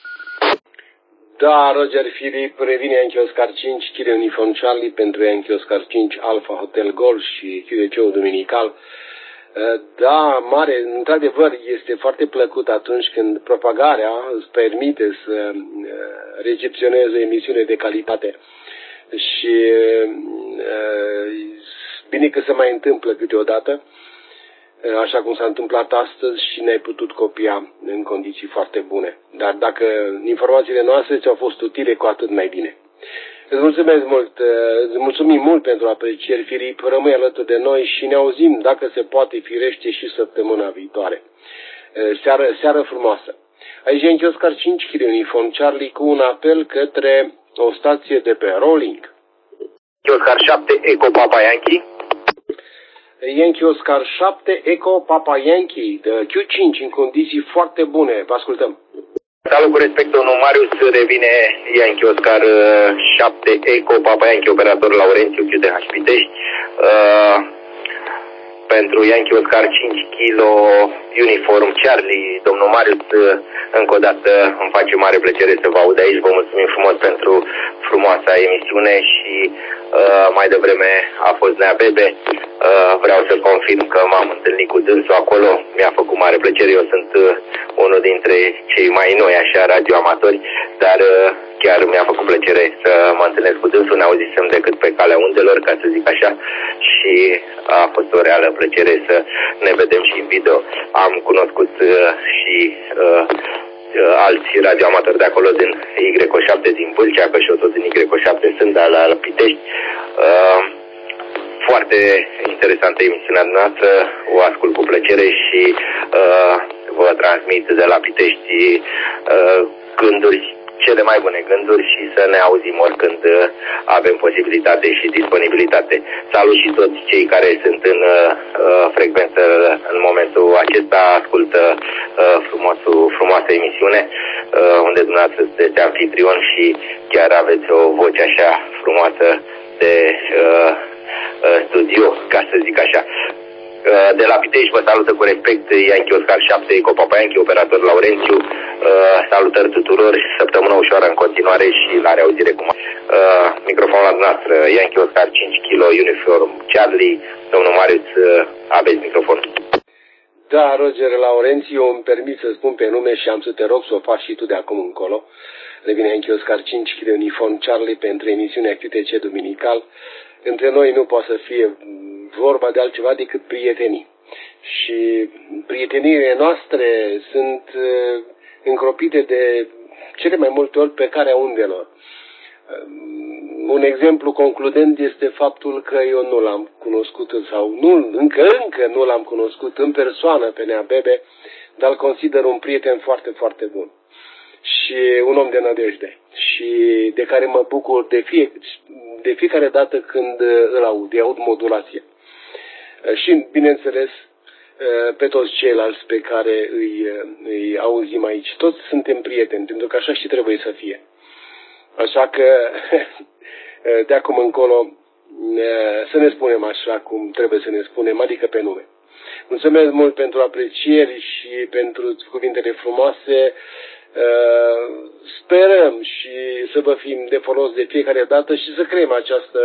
Da, Roger Filip, revine Yankee Oscar cinci, kilo Uniform Charlie pentru Yankee Oscar cinci, Alfa Hotel Golf și Q D C-ul Duminical. Da, mare, într-adevăr, este foarte plăcut atunci când propagarea îți permite să recepționezi o emisiune de calitate. Și bine că se mai întâmplă câteodată, așa cum s-a întâmplat astăzi și ne-ai putut copia în condiții foarte bune. Dar dacă informațiile noastre ți-au fost utile, cu atât mai bine. Îți mulțumesc mult, îți mulțumim mult pentru aprecieri, Filip, rămâi alături de noi și ne auzim, dacă se poate, firește, și săptămâna viitoare. Seară, seară frumoasă. Aici e Yankee Oscar cinci kilo Uniform Charlie cu un apel către o stație de pe Rolling. Yankee Oscar șapte, Eco Papa Yankee. Yankee Oscar șapte, Eco Papa Yankee, de Q cinci în condiții foarte bune. Vă ascultăm. Salut, cu respect, domnul Marius, revine Yankee Oscar șapte, Eco Papa Yankee, operator Laurențiu, Q T H Pitești. Uh, pentru Yankee Oscar cinci kilo Uniform Charlie, domnul Marius, încă o dată îmi face mare plăcere să vă aud aici. Vă mulțumim frumos pentru frumoasa emisiune și uh, mai devreme a fost Nea Bebe. Uh, vreau să confirm că m-am întâlnit cu dânsul acolo, mi-a făcut mare plăcere. Eu sunt uh, unul dintre cei mai noi așa radioamatori, dar uh, chiar mi-a făcut plăcere să mă întâlnesc cu dânsul, ne auzisem decât pe calea undelor, ca să zic așa, și a fost o reală plăcere să ne vedem și în video. Am cunoscut uh, și uh, alți radioamatori de acolo din Y șapte din Vâlcea, că și eu tot din Y șapte sunt, dar la, la Pitești. Uh, foarte interesantă emisiunea noastră, o ascult cu plăcere și uh, vă transmit de la Pitești uh, gânduri, cele mai bune gânduri și să ne auzim oricând avem posibilitate și disponibilitate. Salut și toți cei care sunt în uh, frecvență în momentul acesta, ascultă uh, frumosul, frumoasă emisiune, uh, unde dumneavoastră sunteți anfitrion și chiar aveți o voce așa frumoasă de uh, uh, studio, ca să zic așa. De la Pitești vă salută cu respect Yankee Oscar șapte, Eco Papa Yankee, operator Laurențiu. Salutări tuturor și săptămână ușoară în continuare și la reauzire cu mai. Microfonul la noastră, Yankee Oscar cinci kilo Uniform Charlie. Domnul Marius, aveți microfon. Da, Roger Laurențiu, îmi permit să spun pe nume și am să te rog să o faci și tu de acum încolo. Revine Yankee Oscar cinci kilo Uniform Charlie pentru emisiunea Q T C Duminical. Între noi nu poate să fie vorba de altceva decât prietenii. Și prieteniile noastre sunt încropite de cele mai multe ori pe calea undelor. un exemplu concludent este faptul că eu nu l-am cunoscut sau nu, încă, încă nu l-am cunoscut în persoană pe Nea Bebe, dar îl consider un prieten foarte, foarte bun și un om de nădejde și de care mă bucur de, fie, de fiecare dată când îl aud, îi aud modulația. Și, bineînțeles, pe toți ceilalți pe care îi, îi auzim aici. Toți suntem prieteni, pentru că așa și trebuie să fie. Așa că, de acum încolo, să ne spunem așa cum trebuie să ne spunem, adică pe nume. Mulțumesc mult pentru aprecieri și pentru cuvintele frumoase. Sperăm și să vă fim de folos de fiecare dată și să creăm această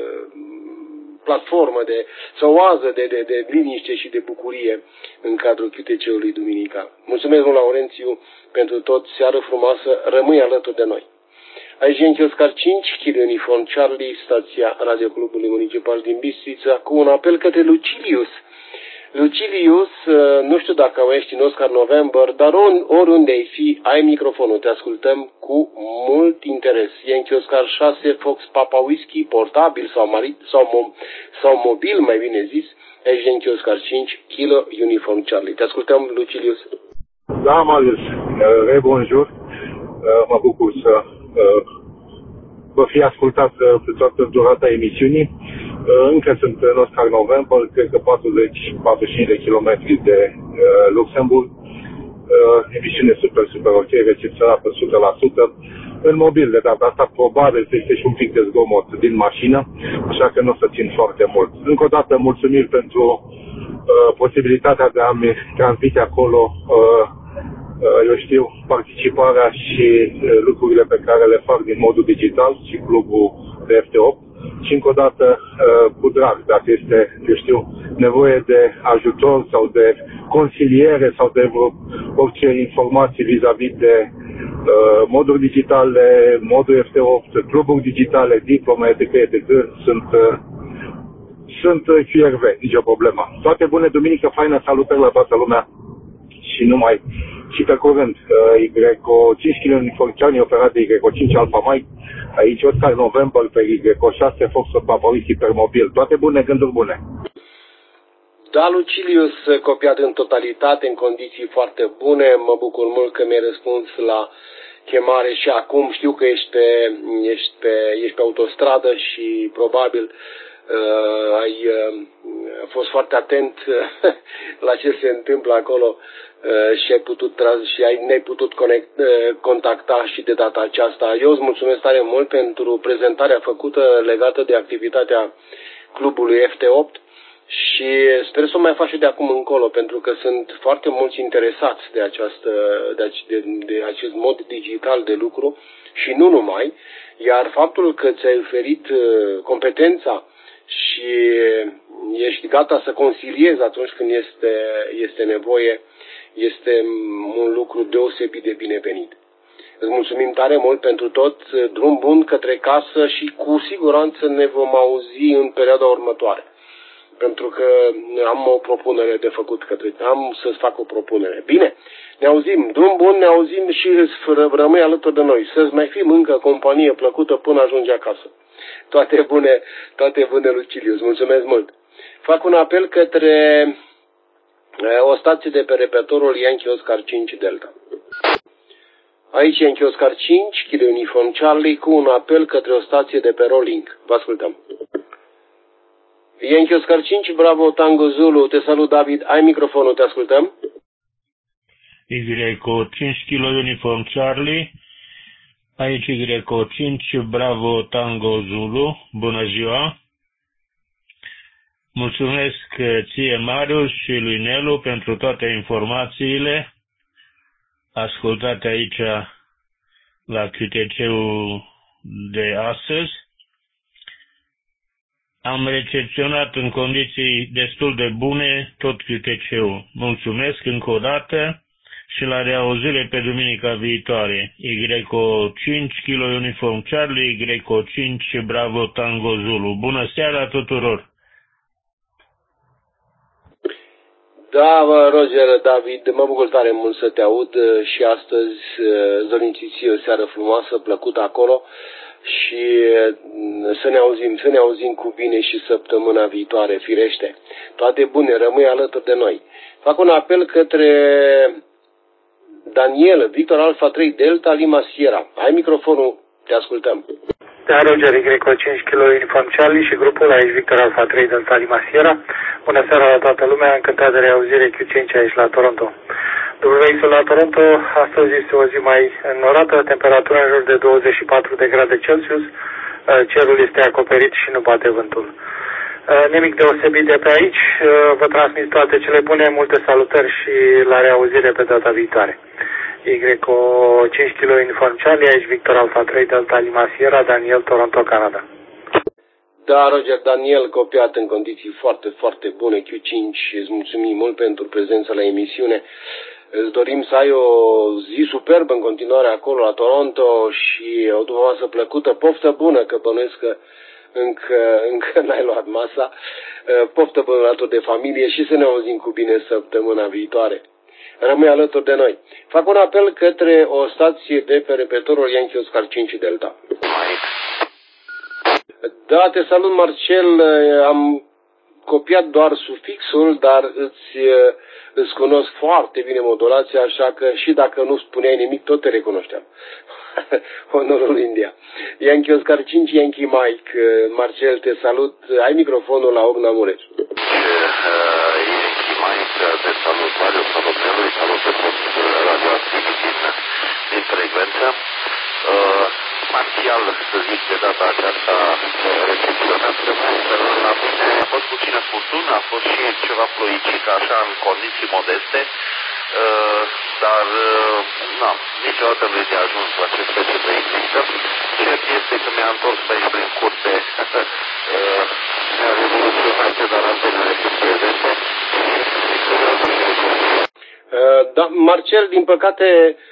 platformă de, sau oază de, de, de liniște și de bucurie în cadrul Q T C-ului duminical. Mulțumesc mult, Laurențiu, pentru tot. Seară frumoasă, rămâi alături de noi. Aici Yankee Oscar cinci, Kilo Uniform Charlie, stația Radio Clubului Municipal din Bistrița, cu un apel către Lucilius. Lucilius, nu știu dacă ești în Oscar November, dar oriunde ai fi, ai microfonul, te ascultăm cu mult interes. Yankee Oscar șase, Fox Papa Whisky, portabil sau, marit, sau, mo, sau mobil, mai bine zis, aici Yankee Oscar cinci, Kilo Uniform Charlie. Te ascultăm, Lucilius. Da, Marius, re bonjour, mă bucur să vă fi ascultat pe toată durata emisiunii. Încă sunt în Oscar November, cred că patruzeci patruzeci și cinci de kilometri de uh, Luxemburg. Uh, emisiune super, super ok, recepționată o sută la sută. În mobil de data asta, probabil să este și un pic de zgomot din mașină, așa că nu o să țin foarte mult. Încă o dată, mulțumiri pentru uh, posibilitatea de a-mi transmite acolo, uh, uh, eu știu, participarea și uh, lucrurile pe care le fac din modul digital și clubul de F T opt. Și încă o dată cu drag, dacă este, eu știu, nevoie de ajutor sau de consiliere sau de orice informații vis-a-vis de uh, moduri digitale, modul F T opt, cluburi digitale, diplome, et cetera, et cetera, sunt, uh, sunt fierve, nicio problemă. Toate bune, duminică faină, salutări la toată lumea și numai. Și pe curând, Y cinci Kilo Uniform Charlie, operat de Y cinci Alpha Mike, aici Oscar November pe Y șase, Fox Papa Whisky Permobil. Toate bune, gânduri bune. Da, Lucilius, copiat în totalitate, în condiții foarte bune. Mă bucur mult că mi-ai răspuns la chemare și acum știu că ești pe, ești pe, ești pe autostradă și probabil uh, ai uh, fost foarte atent la ce se întâmplă acolo. Uh, și ai putut și ai, ne-ai putut conect, uh, contacta și de data aceasta. Eu îți mulțumesc tare mult pentru prezentarea făcută legată de activitatea clubului F T opt și sper să o mai faci și de acum încolo, pentru că sunt foarte mulți interesați de, această, de, de, de acest mod digital de lucru și nu numai, iar faptul că ți-ai oferit uh, competența și ești gata să consiliezi atunci când este, este nevoie, este un lucru deosebit de binevenit. Îți mulțumim tare mult pentru tot, drum bun către casă și cu siguranță ne vom auzi în perioada următoare. Pentru că am o propunere de făcut către, am să-ți fac o propunere. Bine, ne auzim, drum bun, ne auzim și rămâi alături de noi. Să-ți mai fim încă companie plăcută până ajungi acasă. Toate bune, toate bune, Lucilius, mulțumesc mult. Fac un apel către o stație de pe repertorul Yankee Oscar cinci Delta. Aici Yankee Oscar cinci, Kilo Uniform Charlie, cu un apel către o stație de pe Rolling. Vă ascultăm. Yankee Oscar cinci, Bravo Tango Zulu, te salut David, ai microfonul, te ascultăm. Y cinci Kilo Uniform Charlie, aici Y cinci, Bravo Tango Zulu, bună ziua. Mulțumesc ție, Marius, și lui Nelu pentru toate informațiile ascultate aici la Q T C-ul de astăzi. Am recepționat în condiții destul de bune tot Q T C-ul. Mulțumesc încă o dată și la reauzire pe duminica viitoare. Y cinci, Kilo Uniform Charlie, Y cinci, Bravo Tango Zulu. Bună seara tuturor! Da, bă, Roger, David, mă bucur tare mult să te aud și astăzi, Zorin Țiție, o seară frumoasă, plăcută acolo și să ne auzim, să ne auzim cu bine și săptămâna viitoare, firește. Toate bune, rămâi alături de noi. Fac un apel către Daniel, Victor Alfa trei Delta, Lima Sierra. Ai microfonul, te ascultăm. Da, Roger, Y cinci kilo Uniform Charlie și grupul aici Victor Alfa trei Delta Lima Sierra. Bună seara la toată lumea, încântat de reauzire Q cinci aici la Toronto. W X la Toronto, astăzi este o zi mai înnorată, temperatura în jur de douăzeci și patru de grade Celsius, cerul este acoperit și nu bate vântul. Nimic deosebit de pe aici, vă transmit toate cele bune, multe salutări și la reauzire pe data viitoare. Y cinci kilo Uniform Charlie, aici Victor Alfa trei Delta Lima Sierra, Daniel, Toronto, Canada. Da, Roger, Daniel, copiat în condiții foarte, foarte bune, Q cinci, îți mulțumim mult pentru prezența la emisiune. Îți dorim să ai o zi superbă în continuare acolo la Toronto și o după masă plăcută, poftă bună, că bănuiesc că încă, încă n-ai luat masa, poftă bună alături de familie și să ne auzim cu bine săptămâna viitoare. Rămâi alături de noi. Fac un apel către o stație de pe repetorul Yankee Oscar cinci Delta. Da, te salut, Marcel, am copiat doar sufixul, dar îți, îți cunosc foarte bine modulația, așa că și dacă nu spuneai nimic, tot te recunoșteam. Onorul India. Yankee Oscar cinci, Yankee Mike, Marcel, te salut, ai microfonul la Ogna Mureș. Yankee Mike, te salut, Mario, salut, Nelu, salut pe postul radioactiv din, din frecvență. Parțial, să zic, de data aceasta recepționească, la mine a fost puțină furtună, a fost și ceva ploicică, așa, în condiții modeste, dar, na, niciodată nu e de ajuns la ce specie de există. Cert este că mi-a întors pe aici prin curte, mi-a revoluționat ce dar antenele sunt prezente. Da, Marcel, din păcate,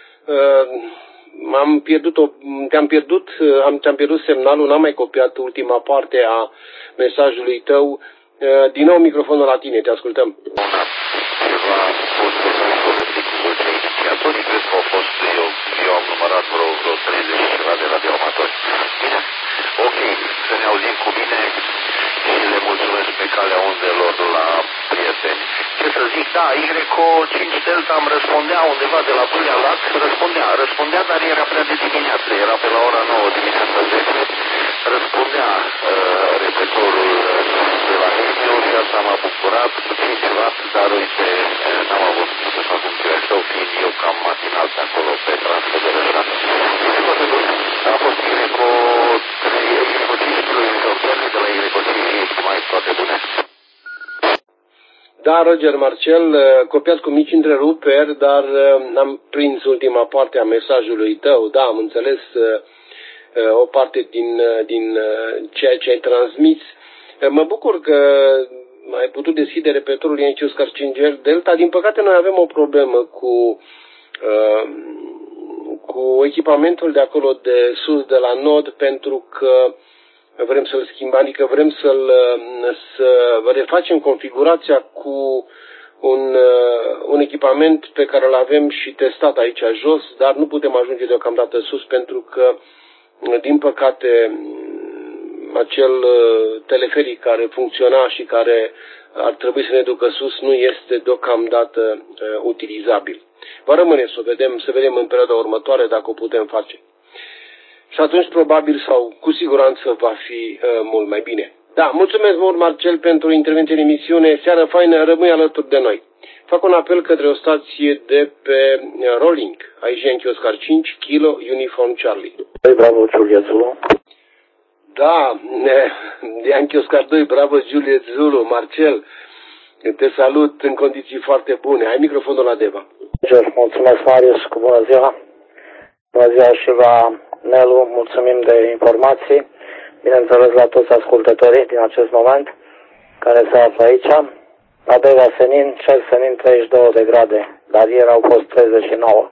am pierdut o, te-am pierdut, am, te-am pierdut semnalul, n-am mai copiat ultima parte a mesajului tău. Din nou microfonul la tine, te ascultăm. Ceva a fost povestit cu vocea inițiatorii, cred că au fost, eu, eu am numărat vreo, vreo treizeci și ceva de radioamatori. Bine, ok, să ne auzim cu bine și le mulțumesc pe calea undelor la prieteni. Ce să zic, da, Y cinci Delta îmi răspundea undeva de la Bâlea Lat, răspundea, răspundea, dar era prea de dimineață, era pe la ora nouă dimineața, deci răspundea uh, repetorul de la Hemio și asta m-a bucurat puțin ceva, dar uite, n-am avut să fac un chiar show, fiind eu cam matinal pe acolo, pe Transfădără, așa. Și toate bune, a fost Y cinci kilo de la Y cinci mai toate bune. Da, Roger, Marcel, copiat cu mici întreruperi, dar am prins ultima parte a mesajului tău. Da, am înțeles o parte din, din ceea ce ai transmis. Mă bucur că ai putut deschide repetorul Yankee Oscar cinci Delta. Din păcate, noi avem o problemă cu, cu echipamentul de acolo de sus, de la nod, pentru că vrem să-l schimbăm, adică vrem să-l să refacem configurația cu un, un echipament pe care îl avem și testat aici jos, dar nu putem ajunge deocamdată sus pentru că, din păcate, acel teleferic care funcționa și care ar trebui să ne ducă sus nu este deocamdată uh, utilizabil. Va rămâne să vedem, să vedem în perioada următoare dacă o putem face. Și atunci probabil sau cu siguranță va fi uh, mult mai bine. Da, mulțumesc mult, Marcel, pentru intervenție în emisiune. Seară faină, rămâi alături de noi. Fac un apel către o stație de pe uh, Rolling, aici Yankee Oscar cinci, Kilo Uniform Charlie. Bravo, Juliet Zulu. Da, Yankee Oscar doi, bravo, Juliet Zulu. Marcel, te salut în condiții foarte bune. Ai microfonul la Deva. Mulțumesc, Marius, cu bună ziua. Bună ziua și la Nelu, mulțumim de informații. Bineînțeles la toți ascultătorii din acest moment care se află aici. La Deva Senin, cer Senin treizeci și două de grade, dar ieri au fost treizeci și nouă.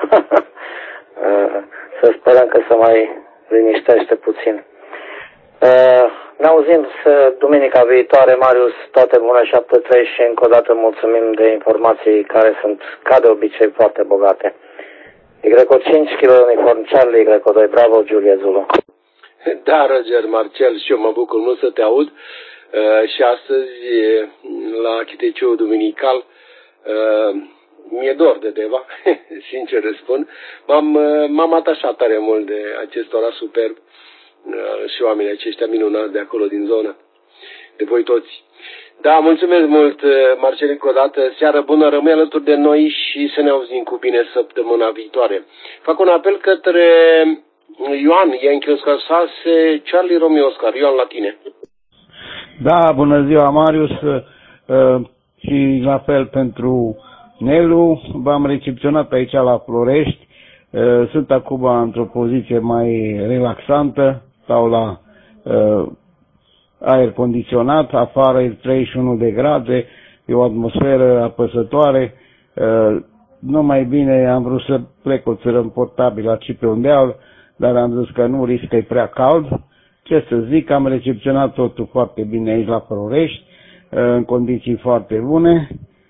Să sperăm că se mai liniștește puțin. Ne auzim duminica viitoare, Marius, toate bune, șapte trei și încă o dată mulțumim de informații care sunt, ca de obicei, foarte bogate. Y cinci, Kilo Uniform Charlie, Y doi, bravo, Juliet Zulu. Da, Roger, Marcel, și eu mă bucur mult să te aud. Uh, și astăzi, la Chiteciul Duminical, uh, mi-e dor de Deva, sincer răspund. M-am, uh, m-am atașat tare mult de acest oraș superb uh, și oamenii aceștia minunați de acolo din zonă, de voi toți. Da, mulțumesc mult, Marcel, încă o dată. Seară bună, rămâi alături de noi și să ne auzim cu bine săptămâna viitoare. Fac un apel către Ioan, Yankee Oscar șase, Charlie Romeo Oscar. Ioan, la tine. Da, bună ziua, Marius, și la fel pentru Nelu. V-am recepționat aici la Florești. Sunt acum într-o poziție mai relaxantă, stau la aer condiționat, afară e treizeci și unu de grade, e o atmosferă apăsătoare. Numai bine am vrut să plec o țărăm portabil aici pe un deal, dar am zis că nu risc, că e prea cald. Ce să zic, am recepționat totul foarte bine aici la Florești, în condiții foarte bune.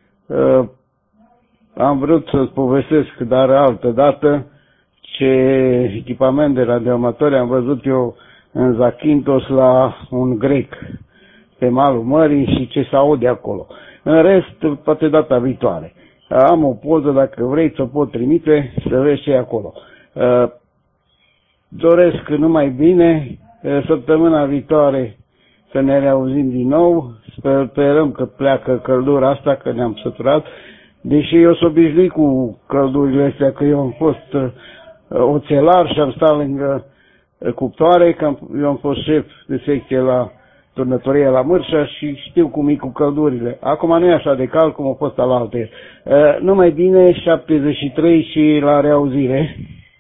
Am vrut să-ți povestesc, dar altă dată, ce echipament de radioamatori am văzut eu în Zakynthos la un grec pe malul mării și ce se aude acolo. În rest, poate data viitoare. Am o poză, dacă vrei, ți-o pot trimite să vezi ce e acolo. Doresc numai bine, săptămâna viitoare să ne reauzim din nou, sperăm că pleacă căldura asta, că ne-am săturat, deși eu sunt obișnuit cu căldurile astea, că eu am fost oțelar și am stat lângă cuptoare, că eu am fost șef de secție la turnătorie la Mârșa și știu cum e cu căldurile. Acum nu e așa de cald cum a fost alaltă. Numai bine, șaptezeci și trei și la reauzire.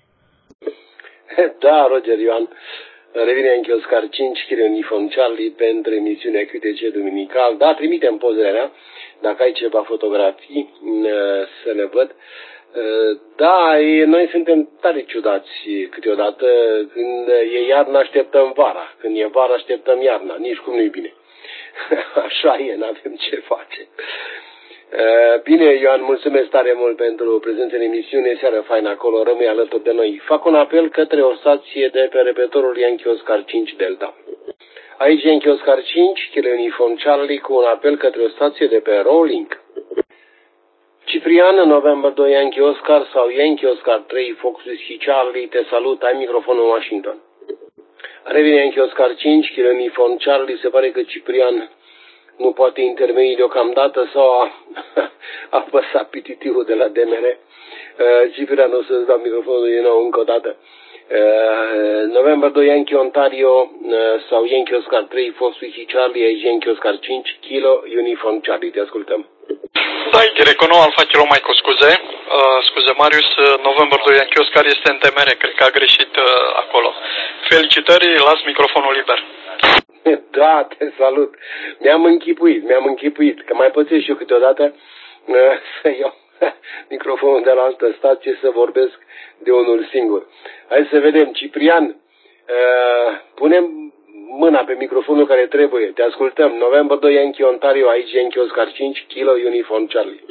Da, Roger Ioan, revine Yankee Oscar cinci, Kilo Uniform Charlie pentru emisiunea Q T C Duminical. Da, trimitem pozele alea, dacă ai ceva fotografii să le văd. Da, noi suntem tare ciudați câteodată. Când e iarnă așteptăm vara, când e vara așteptăm iarna, nici cum nu-i bine. Așa e, n-avem ce face. Bine, Ioan, mulțumesc tare mult pentru prezența în emisiune, seară faină acolo, rămâi alături de noi. Fac un apel către o stație de pe repetorul Yankee Oscar cinci Delta. Aici Yankee Oscar cinci, Kilo Uniform Charlie, cu un apel către o stație de pe Rolling. Ciprian, November doi, Yankee Oscar sau Yankee Oscar trei, Fox Whiskey Charlie, te salut, ai microfonul Washington. Revine Yankee Oscar cinci, Kilo Uniform Charlie, se pare că Ciprian nu poate interveni deocamdată sau a, a apăsat pititivul de la D M R. Uh, Ciprian, o să-ți dau microfonul din nou încă o dată. Uh, November doi, Yankee Ontario uh, sau Yankee Oscar trei, Fox Whiskey Charlie, aici Yankee Oscar cinci, Kilo Uniform Charlie, te ascultăm. Da, Grecono, Alfa Kilo Maico, scuze. Uh, scuze, Marius, November doi, Yankee Oscar este în D M R, cred că a greșit uh, acolo. Felicitări, las microfonul liber. Da, te salut. Mi-am închipuit, mi-am închipuit, că mai pățesc și eu câteodată uh, să iau microfonul de la altă stație să vorbesc de unul singur. Hai să vedem, Ciprian, uh, punem mâna pe microfonul care trebuie. Te ascultăm. November doi, Yankee Ontario, aici Yankee Oscar cinci, Kilo Uniform Charlie.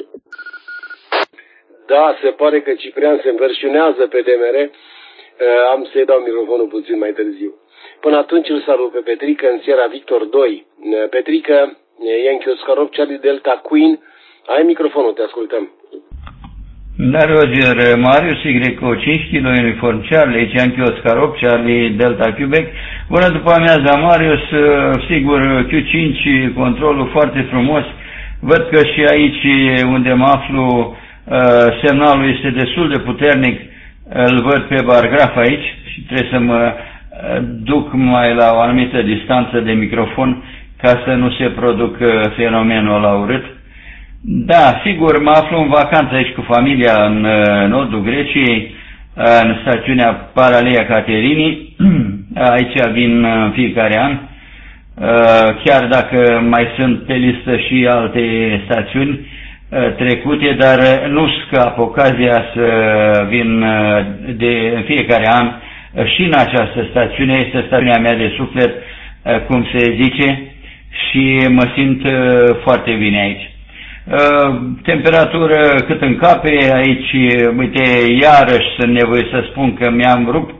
Da, se pare că Ciprian se înverșunează pe D M R. Uh, am să-i dau microfonul puțin mai târziu. Până atunci îl salut pe Petrică în Sierra Victor doi. Uh, Petrică, Yankee Oscar opt, Charlie Delta Queen. Ai microfonul, te ascultăm. Da, Roger, Marius, Y cinci, Kilo Uniform Charlie, Yankee Oscar opt, Charlie Delta Quebec. Bună după amiaza, Marius, sigur, Q cinci, controlul foarte frumos. Văd că și aici unde mă aflu, semnalul este destul de puternic. Îl văd pe bargraf aici și trebuie să mă duc mai la o anumită distanță de microfon ca să nu se produc fenomenul ăla urât. Da, sigur, mă aflu în vacanță aici cu familia în nordul Greciei, în stațiunea Paralea Caterinii. Aici vin în fiecare an, chiar dacă mai sunt pe listă și alte stațiuni trecute, dar nu scap ocazia să vin de, în fiecare an și în această stațiune. Este stațiunea mea de suflet, cum se zice, și mă simt foarte bine aici. Temperatură cât încape aici, uite, iarăși sunt nevoie să spun că mi-am rupt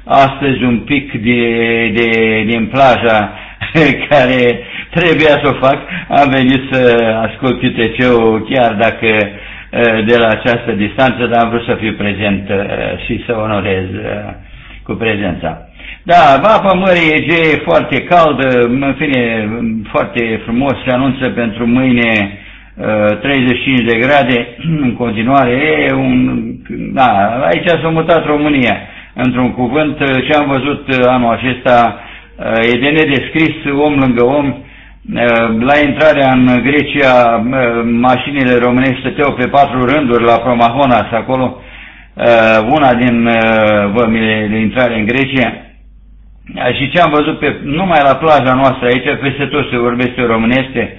astăzi un pic de, de, din plaja care trebuia să o fac. Am venit să ascult Q T C-ul chiar dacă de la această distanță, dar am vrut să fiu prezent și să onorez cu prezența. Da, apa Mării Egee e foarte caldă, în fine, foarte frumos, se anunță pentru mâine treizeci și cinci de grade, în continuare e un... Da, aici s-a mutat România, într-un cuvânt, ce am văzut anul acesta e de nedescris, om lângă om. La intrarea în Grecia, mașinile românești stăteau pe patru rânduri la Promahonas, acolo, una din vămile de intrare în Grecia. Și ce am văzut pe, numai la plaja noastră aici, peste tot se vorbește românește,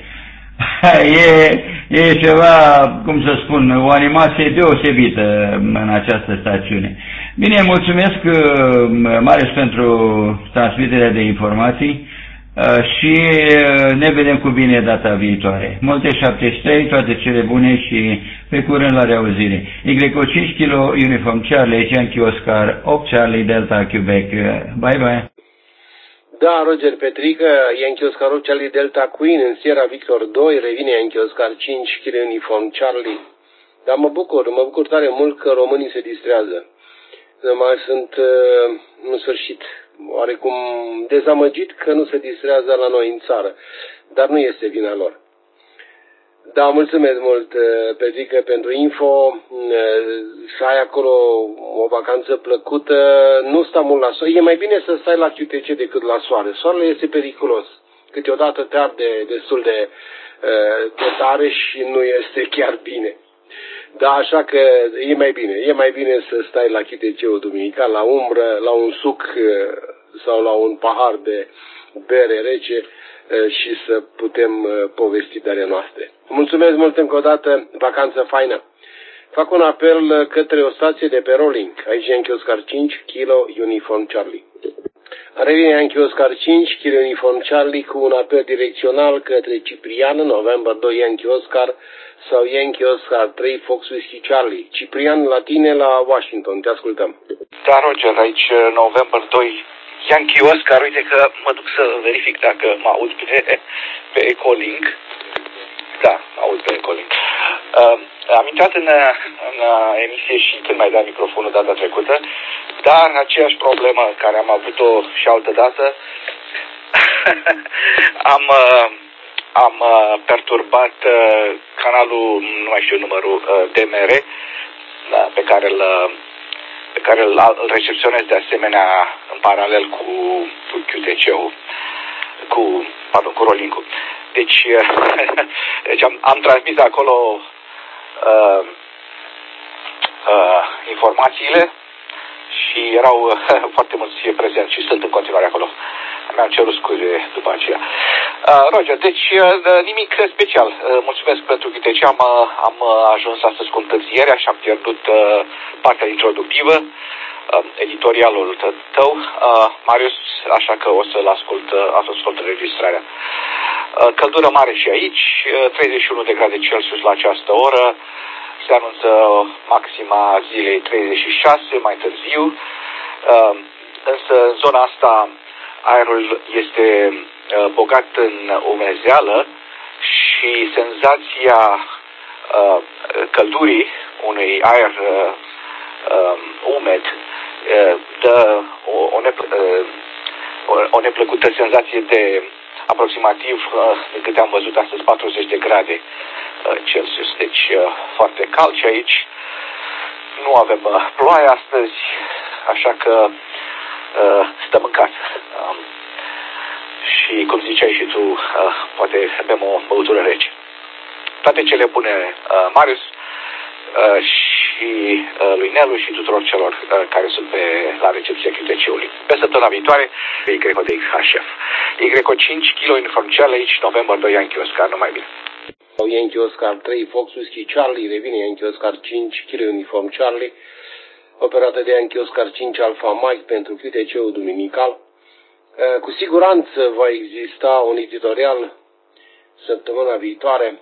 e, e ceva, cum să spun, o animație deosebită în această stațiune. Bine, mulțumesc, Marius, pentru transmiterea de informații și ne vedem cu bine data viitoare. Multe șaptezeci și trei, toate cele bune și pe curând la reauzire. Y O cinci kilo, Uniform Charlie, Yankee Oscar, opt Charlie, Delta, Quebec. Bye bye. Da, Roger Petrică, Yankee Oscar opt Charlie, Delta Queen, în Sierra Victor doi, revine Yankee Oscar cinci kilo, Uniform Charlie. Dar mă bucur, mă bucur tare mult că românii se distrează. Mai sunt, în sfârșit, oarecum dezamăgit că nu se distrează la noi în țară, dar nu este vina lor. Da, mulțumesc mult, Petrică, pentru info, să ai acolo o vacanță plăcută, nu sta mult la soare, e mai bine să stai la Q T C decât la soare, soarele este periculos, câteodată te arde destul de, de tare și nu este chiar bine. Da, așa că e mai bine, e mai bine să stai la Q T C-ul duminical, la umbră, la un suc sau la un pahar de bere rece și să putem povesti de ale noastre. Mulțumesc mult încă o dată, vacanță faină. Fac un apel către o stație de pe rolling, aici Yankee Oscar cinci kilo, Uniform Charlie. Revine Yankee Oscar cinci kilo, Uniform Charlie cu un apel direcțional către Ciprian, November doi Yankee Oscar sau Yankee Oscar trei Fox Whiskey Charlie. Ciprian, la tine, la Washington, te ascultăm. Da, Roger, aici November doi Yankee Oscar, uite că mă duc să verific dacă mă aud pe, pe Ecolink. Da, mă aud pe Ecolink. Uh, am intrat în, în emisie și când mai da microfonul data trecută, dar aceeași problemă care am avut-o și altă dată, am, uh, am uh, perturbat uh, canalul, nu mai știu numărul, uh, D M R, da, pe care îl pe care îl, îl recepționez de asemenea în paralel cu, cu Q T C-ul, cu, pardon, cu Rolling-ul. Deci, deci am, am transmis acolo uh, uh, informațiile și erau uh, foarte mulți prezenți și sunt în continuare acolo. Mi-am cerut scuze după aceea. Uh, Roger, deci uh, nimic special. Uh, mulțumesc pentru Q T C. Am, uh, am ajuns astăzi cu întârzierea și am pierdut uh, partea introductivă, uh, editorialul tău, uh, Marius, așa că o să-l ascult, uh, ascult înregistrarea. Uh, căldură mare și aici, uh, treizeci și unu de grade Celsius la această oră, se anunță maxima zilei treizeci și șase, mai târziu, uh, însă în zona asta aerul este uh, bogat în umezeală și senzația uh, căldurii unui aer uh, uh, umed uh, dă o, o, neplă, uh, o, o neplăcută senzație de aproximativ, uh, de câte am văzut astăzi, patruzeci de grade uh, Celsius. Deci uh, foarte cald și aici. Nu avem uh, ploaie astăzi, așa că uh, stăm în casă. Um, și cum ziceai și tu, uh, poate bem o băutură rece. Toate cele bune, uh, Marius, uh, și uh, lui Nelu și tuturor celor uh, care sunt pe, la recepția Q T C-ului. Pe săptămâna viitoare, Y O D X H F. Y O cinci kilo, Uniform Charlie, aici, November doi Yankee Oscar, numai bine. Yankee Oscar trei Fox Whiskey Charlie, revine Yankee Oscar cinci kilo, Uniform Charlie, operată de Yankee Oscar cinci Alpha Mike pentru Q T C-ul duminical. Cu siguranță va exista un editorial săptămâna viitoare,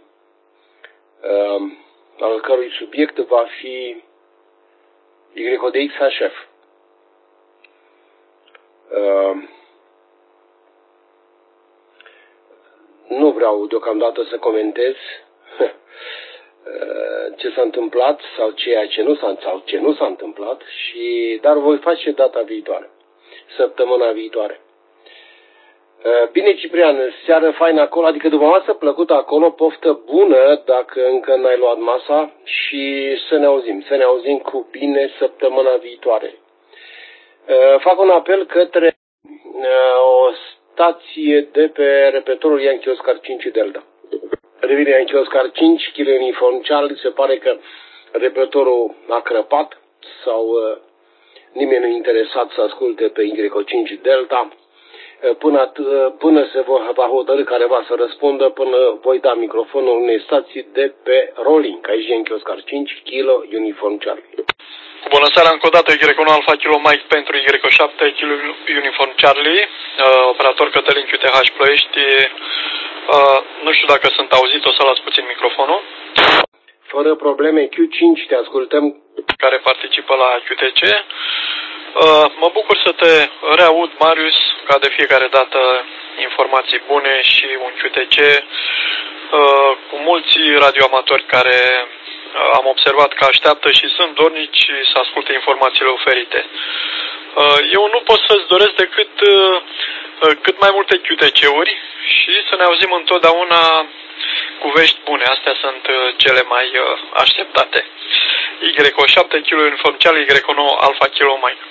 al cărui subiect va fi Y O D X H F. Nu vreau deocamdată să comentez ce s-a întâmplat sau ceea ce nu s-a, sau ce nu s-a întâmplat, și, dar voi face data viitoare, săptămâna viitoare. Bine, Ciprian, seară faină acolo, adică după masă plăcută acolo, poftă bună dacă încă n-ai luat masa, și să ne auzim, să ne auzim cu bine săptămâna viitoare. Fac un apel către o stație de pe repetorul Yankee Oscar cinci Delta. Revine Yankee Oscar cinci, Kilo Uniform Charlie, se pare că repetorul a crăpat sau uh, nimeni nu e interesat să asculte pe Y cinci Delta. Uh, până, uh, până se va hotărâ careva să răspundă, până voi da microfonul unei stații de pe Rolling, aici Yankee Oscar cinci, Kilo Uniform Charlie. Bună seara, încă o dată, Y unu Alpha Kilo Mike pentru Y șapte, Kilo Uniform Charlie, uh, operator Cătălin Q T H Ploiești. Uh, nu știu dacă sunt auzit, o să las puțin microfonul. Fără probleme, Q cinci, te ascultăm. Care participă la Q T C. Uh, mă bucur să te reaud, Marius, ca de fiecare dată informații bune și un Q T C uh, cu mulți radioamatori care uh, am observat că așteaptă și sunt dornici să asculte informațiile oferite. Uh, eu nu pot să-ți doresc decât uh, cât mai multe Q T C-uri și să ne auzim întotdeauna cu vești bune. Astea sunt cele mai așteptate. Y șapte, Kilo Uniform Charlie, Y nouă, Alpha Kilo Mike.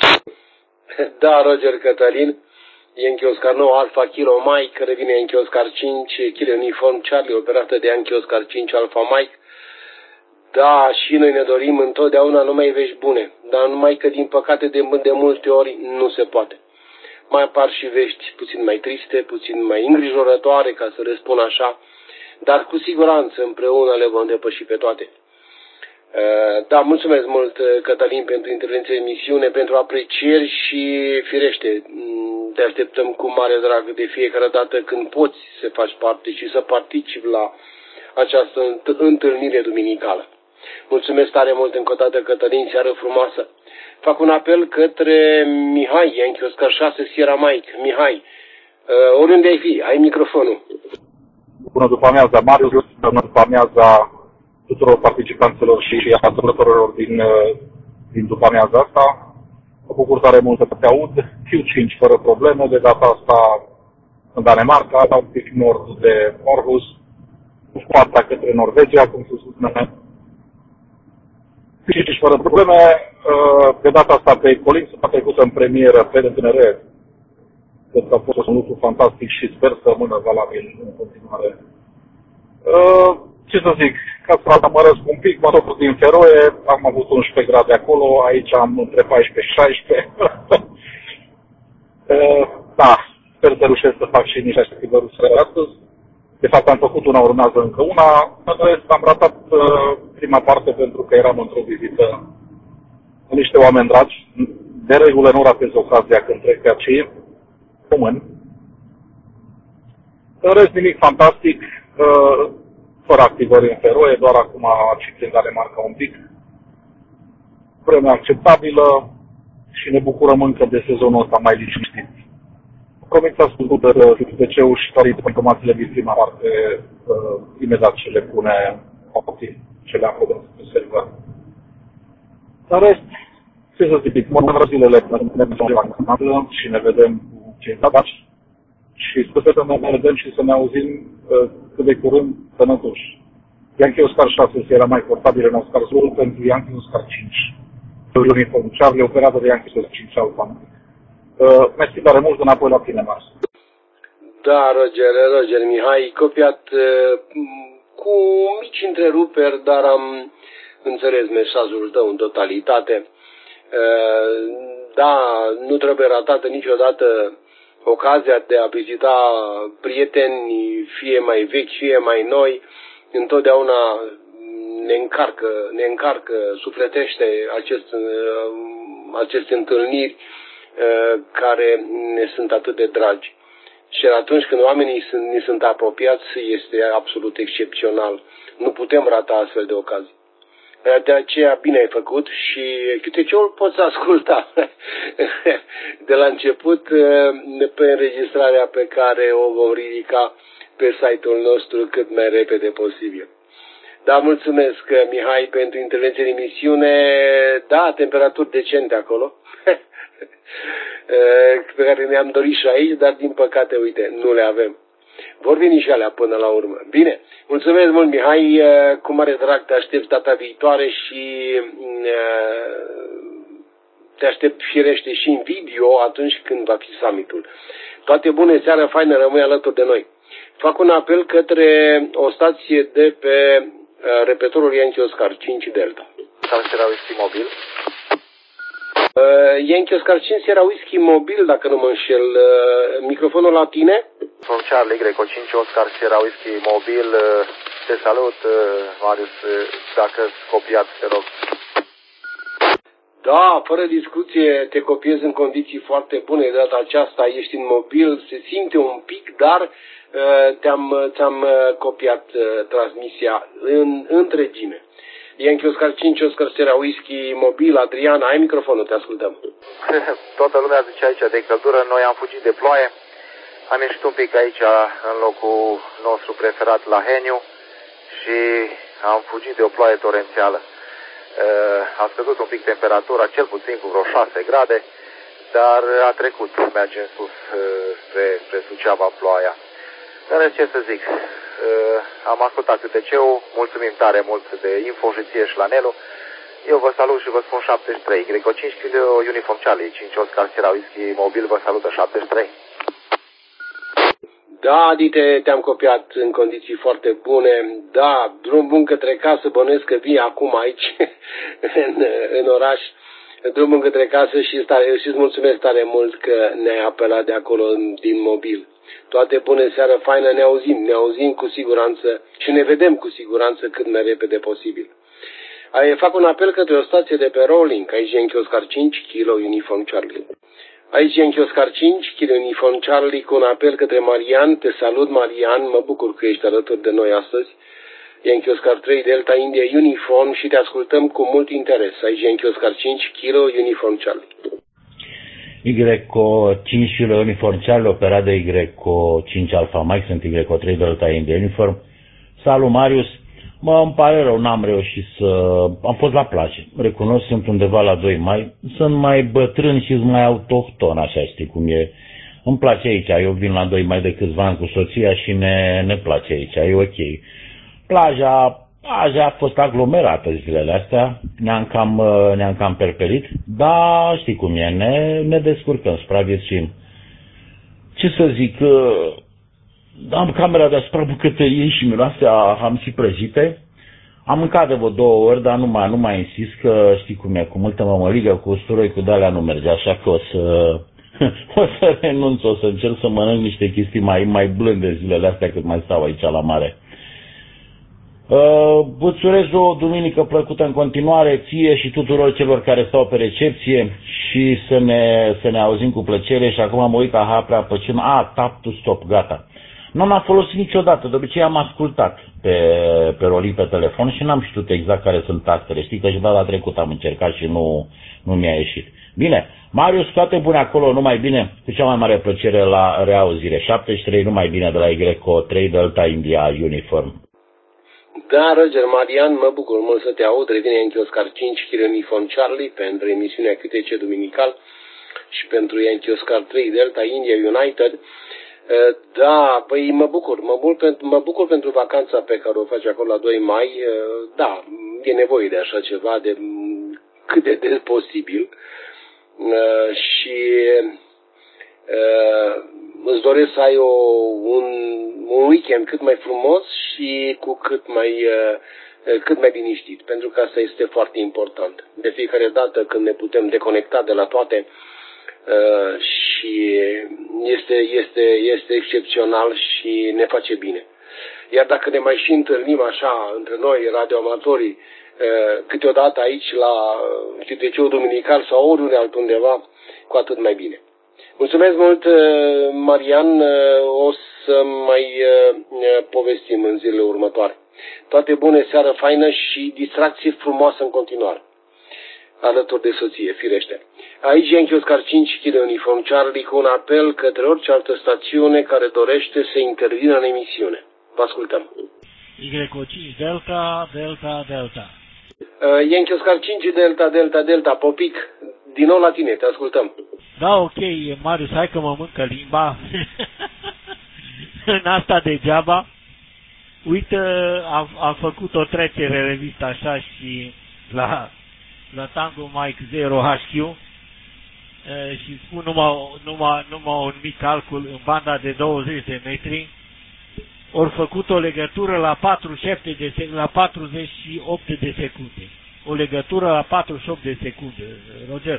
Da, Roger Cătălin, Yankee Oscar nouă, Alpha Kilo Mike, revine Yankee Oscar cinci, Kilo Uniform Charlie, operată de Yankee Oscar cinci, Alpha Mike. Da, și noi ne dorim întotdeauna numai vești bune, dar numai că din păcate de, de multe ori nu se poate. Mai apar și vești puțin mai triste, puțin mai îngrijorătoare, ca să răspund așa, dar cu siguranță împreună le vom depăși pe toate. Da, mulțumesc mult, Cătălin, pentru intervenția în emisiune, pentru aprecieri și, firește, te așteptăm cu mare drag de fiecare dată când poți să faci parte și să participi la această întâlnire duminicală. Mulțumesc tare mult încă o dată, Cătălin, seară frumoasă. Fac un apel către Mihai, Yankee Oscar șase, Sierra Mike. Mihai, uh, oriunde ai fi, ai microfonul. Bună după amiaza, Marius, bună după amiaza tuturor participanților și ascultătorilor din, din după amiaza asta. Mă bucur tare mult să te aud. Q cinci fără probleme, de data asta în Danemarca, un pic nord de Aarhus, cu scoarta către Norvegia, cum se spune. Q cinci fără probleme, de data asta pe Colin s-a trecut în premieră pe D N R. Cred că a fost un lucru fantastic și sper să rămână valabil în continuare. Ce să zic, ca să mă răsc un pic, mă duc din Feroe, am avut unsprezece grade acolo, aici am între paisprezece și șaisprezece. Da, sper să reușesc să fac și niște activități astăzi. De fapt am făcut una, urmează încă una. Am ratat prima parte pentru că eram într-o vizită cu niște oameni dragi. De regulă nu ratez ocazia când trec pe aceea români. În rest, nimic fantastic, fără activări în Feroe, doar acum și prin Danemarca un pic. Vremea acceptabilă și ne bucurăm încă de sezonul ăsta mai liniștit. Promit să ascult Q T C-ul și toate informațiile din prima parte, uh, imediat ce le pune optiv, ce le acordăm pe server. În rest, ce să zic, mă zilele ne vedem și ne vedem cu cei dați și sper să ne vedem și să ne auzim uh, cât de curând sănătoși. Yankee Oscar șase era mai portabil în Oscar Zulu pentru Yankee Oscar cinci. Uniform Charlie, operată de Yankee Oscar cinci Alpha. Uh, mersi tare mult, înapoi la tine, Mars. Da, Roger, Roger, Mihai, copiat uh, cu mici întreruperi, dar am înțeles mesajul tău în totalitate. Uh, da, nu trebuie ratată niciodată ocazia de a vizita prieteni, fie mai vechi, fie mai noi. Întotdeauna ne încarcă, ne încarcă, sufletește acest, uh, aceste întâlniri care ne sunt atât de dragi. Și atunci când oamenii sunt, ne sunt apropiați, este absolut excepțional. Nu putem rata astfel de ocazii. De aceea bine ai făcut și Q T C-ul poți asculta de la început pe înregistrarea pe care o vom ridica pe site-ul nostru cât mai repede posibil. Da, mulțumesc, Mihai, pentru intervenție în emisiune. Da, temperaturi decente acolo, pe care ne-am dorit și aici, dar din păcate, uite, nu le avem. Vor veni și alea până la urmă. Bine, mulțumesc mult, Mihai, cu mare drag te aștept data viitoare și te aștept firește și în video atunci când va fi summitul. Toate bune, seara faină, rămâi alături de noi. Fac un apel către o stație de pe repetorul Yankee Oscar cinci Delta. Sierra Whisky mobil. Uh, Yankee Oscar cinci Sierra Whisky mobil, dacă nu mă înșel. Uh, microfonul la tine? From Charlie Greco cinci Oscar Sierra Whisky mobil. Uh, te salut, uh, Marius, uh, dacă îți copiat, te rog. Da, fără discuție, te copiez în condiții foarte bune. De data aceasta ești în mobil, se simte un pic, dar uh, te-am, ți-am copiat uh, transmisia în întregime. Yankee Oscar cinci, Oscar Sierra Whisky mobil. Adrian, ai microfonul, te ascultăm. Toată lumea zice aici de căldură, noi am fugit de ploaie, am ieșit un pic aici în locul nostru preferat la Heniu și am fugit de o ploaie torențială. A scăzut un pic temperatura, cel puțin cu vreo șase grade, dar a trecut, merge în sus spre, spre Suceava ploaia. În rest, ce să zic, am ascultat Q T C-ul, mulțumim tare mult de info și ție și la Nelu. Eu vă salut și vă spun șaptezeci și trei. Greco cinci Kilo Uniform Charlie, cinci Oscar Sierra Whisky mobil, vă salută șaptezeci și trei. Da, Adite, te-am copiat în condiții foarte bune. Da, drum bun către casă, bănuiesc că vii acum aici, în, în oraș. Drum bun către casă și îți mulțumesc tare mult că ne-ai apelat de acolo din mobil. Toate bune, seară faină, ne auzim, ne auzim cu siguranță și ne vedem cu siguranță cât mai repede posibil. Fac un apel către o stație de pe Rolling, aici Yankee Oscar cinci, Kilo Uniform Charlie. Aici Yankee Oscar cinci, Kilo Uniform Charlie, cu un apel către Marian. Te salut, Marian, mă bucur că ești alături de noi astăzi. Yankee Oscar trei, Delta India Uniform și te ascultăm cu mult interes. Aici Yankee Oscar cinci, Kilo Uniform Charlie. Greco cinci Kilo Uniform Charlie, operat de Greco cinci Alpha Mike, sunt Greco trei Delta India Uniform. Salut, Marius. Mă, îmi pare rău, n-am reușit să... Am fost la plajă, recunosc, sunt undeva la doi mai, sunt mai bătrân și mai autohton, așa știi cum e. Îmi place aici, eu vin la doi mai de câțiva ani cu soția și ne, ne place aici, e ok. Plaja, plaja a fost aglomerată zilele astea, ne-am cam, ne-am cam perpelit, dar știi cum e, ne, ne descurcăm, supraviețuim. Ce să zic... Am camera deasupra bucătăriei și miroase a hamsi prăjite. Am mâncat de vreo două ori, dar nu mai, nu mai insist că știi cum e, cu multă mămăligă, cu usturoi, cu de-alea nu merge, așa că o să, o să renunț, o să încerc să mănânc niște chestii mai, mai blânde zilele astea cât mai stau aici la mare. Uh, îți urez o duminică plăcută în continuare ție și tuturor celor care stau pe recepție și să ne, să ne auzim cu plăcere și acum mă uit aha prea păciun, a, tap to stop, gata. Nu m-am folosit niciodată, de obicei am ascultat pe, pe Rolling pe telefon și n-am știut exact care sunt tastele. Știi că și data trecută am încercat și nu, nu mi-a ieșit. Bine, Marius, toate bune acolo, numai bine, cu cea mai mare plăcere la reauzire. șaptezeci și trei, numai bine de la Greco trei Delta India Uniform. Da, Roger, Marian, mă bucur mult să te aud. Revine Yankee Oscar cinci, Kilo Uniform Charlie, pentru emisiunea Q T C Duminical și pentru Yankee Oscar trei Delta India United. Da, păi mă bucur, mă bucur, pentru, mă bucur pentru vacanța pe care o faci acolo la doi mai. Da, e nevoie de așa ceva, de cât de des posibil. Și îți doresc să ai o, un, un weekend cât mai frumos și cu cât mai, cât mai liniștit, pentru că asta este foarte important. De fiecare dată când ne putem deconecta de la toate, Uh, și este, este, este excepțional și ne face bine. Iar dacă ne mai și întâlnim așa între noi, radioamatorii, uh, câteodată aici la Q T C-ul Duminical sau oriunde altundeva, cu atât mai bine. Mulțumesc mult, uh, Marian, uh, o să mai uh, povestim în zilele următoare. Toate bune, seară faină și distracție frumoasă în continuare. Alături de soție, firește. Aici Yankee Oscar cinci, Kilo Uniform Charlie, cu un apel către orice altă stațiune care dorește să intervină în emisiune. Vă ascultăm. Y O cinci, Delta, Delta, Delta. Uh, Yankee Oscar cinci, Delta, Delta, Delta, Popic, din nou la tine, te ascultăm. Da, ok, Marius, hai că mă mâncă limba. În asta degeaba. Uite, am, am făcut o trecere revistă așa și la, la Tango Mike zero H Q e, și spun numai, numai, numai un mic calcul în banda de douăzeci de metri. Ori făcut o legătură la patruzeci și șapte de sec- la patruzeci și opt de secunde. O legătură la patruzeci și opt de secunde. Roger.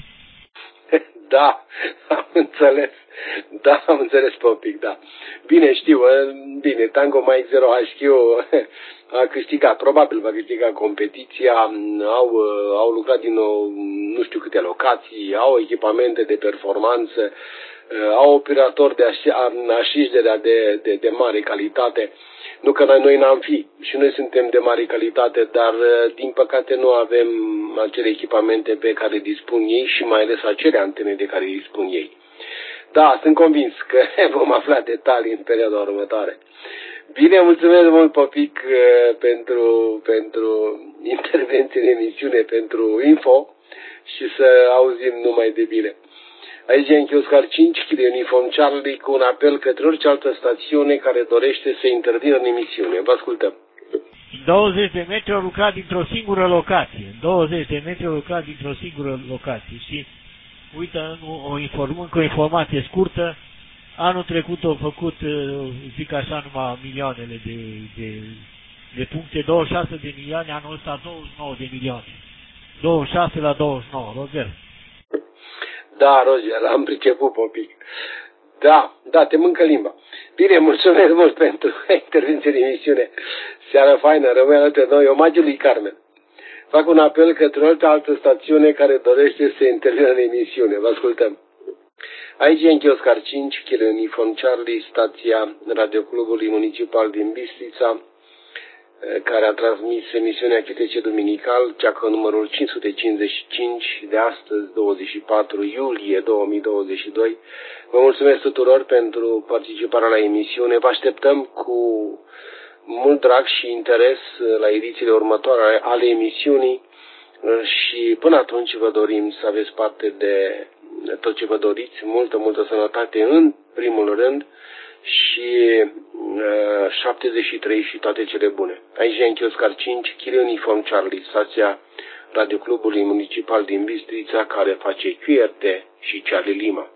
Da, am înțeles. Da, am înțeles pe un pic, da. Bine, știu, bine, Tango Mike zero H Q a câștigat, probabil va câștiga competiția, au, au lucrat din nou, nu știu câte locații, au echipamente de performanță, au operatori de așișderea de, de, de mare calitate. Nu că noi, noi n-am fi, și noi suntem de mare calitate, dar din păcate nu avem acele echipamente pe care dispun ei și mai ales acele antene de care dispun ei. Da, sunt convins că vom afla detalii în perioada următoare. Bine, mulțumesc mult, Popic, pentru, pentru intervenție în emisiune, pentru info și să auzim numai de bine. Aici Yankee Oscar cinci, Kilo Uniform Charlie, cu un apel către orice altă stațiune care dorește să intervină în emisiune. Vă ascultăm. douăzeci de metri au lucrat dintr-o singură locație. douăzeci de metri au lucrat dintr-o singură locație. Și uite, o, inform, o informație scurtă, anul trecut au făcut, zic așa, numai milioanele de, de, de puncte, douăzeci și șase de milioane, anul ăsta douăzeci și nouă de milioane. douăzeci și șase la douăzeci și nouă, Roger. Da, Roger, am priceput, Popic. Da, da, te mâncă limba. Bine, mulțumesc mult pentru intervenție în emisiune. Seara faină, rămâi alături de noi, omagiul lui Carmen. Fac un apel către orice altă stațiune care dorește să intervină în emisiune. Vă ascultăm. Aici Yankee Oscar cinci, Kilo Uniform Charlie, stația Radioclubului Municipal din Bistrița, care a transmis emisiunea Q T C Duminical, cea cu numărul cinci sute cincizeci și cinci de astăzi, douăzeci și patru iulie două mii douăzeci și doi. Vă mulțumesc tuturor pentru participarea la emisiune. Vă așteptăm cu mult drag și interes la edițiile următoare ale emisiunii și până atunci vă dorim să aveți parte de tot ce vă doriți, multă, multă sănătate în primul rând și uh, șaptezeci și trei și toate cele bune. Aici Yankee Oscar cinci, Kilo Uniform Charlie, stația Radioclubului Municipal din Bistrița, care face Q R T și Charlie Lima.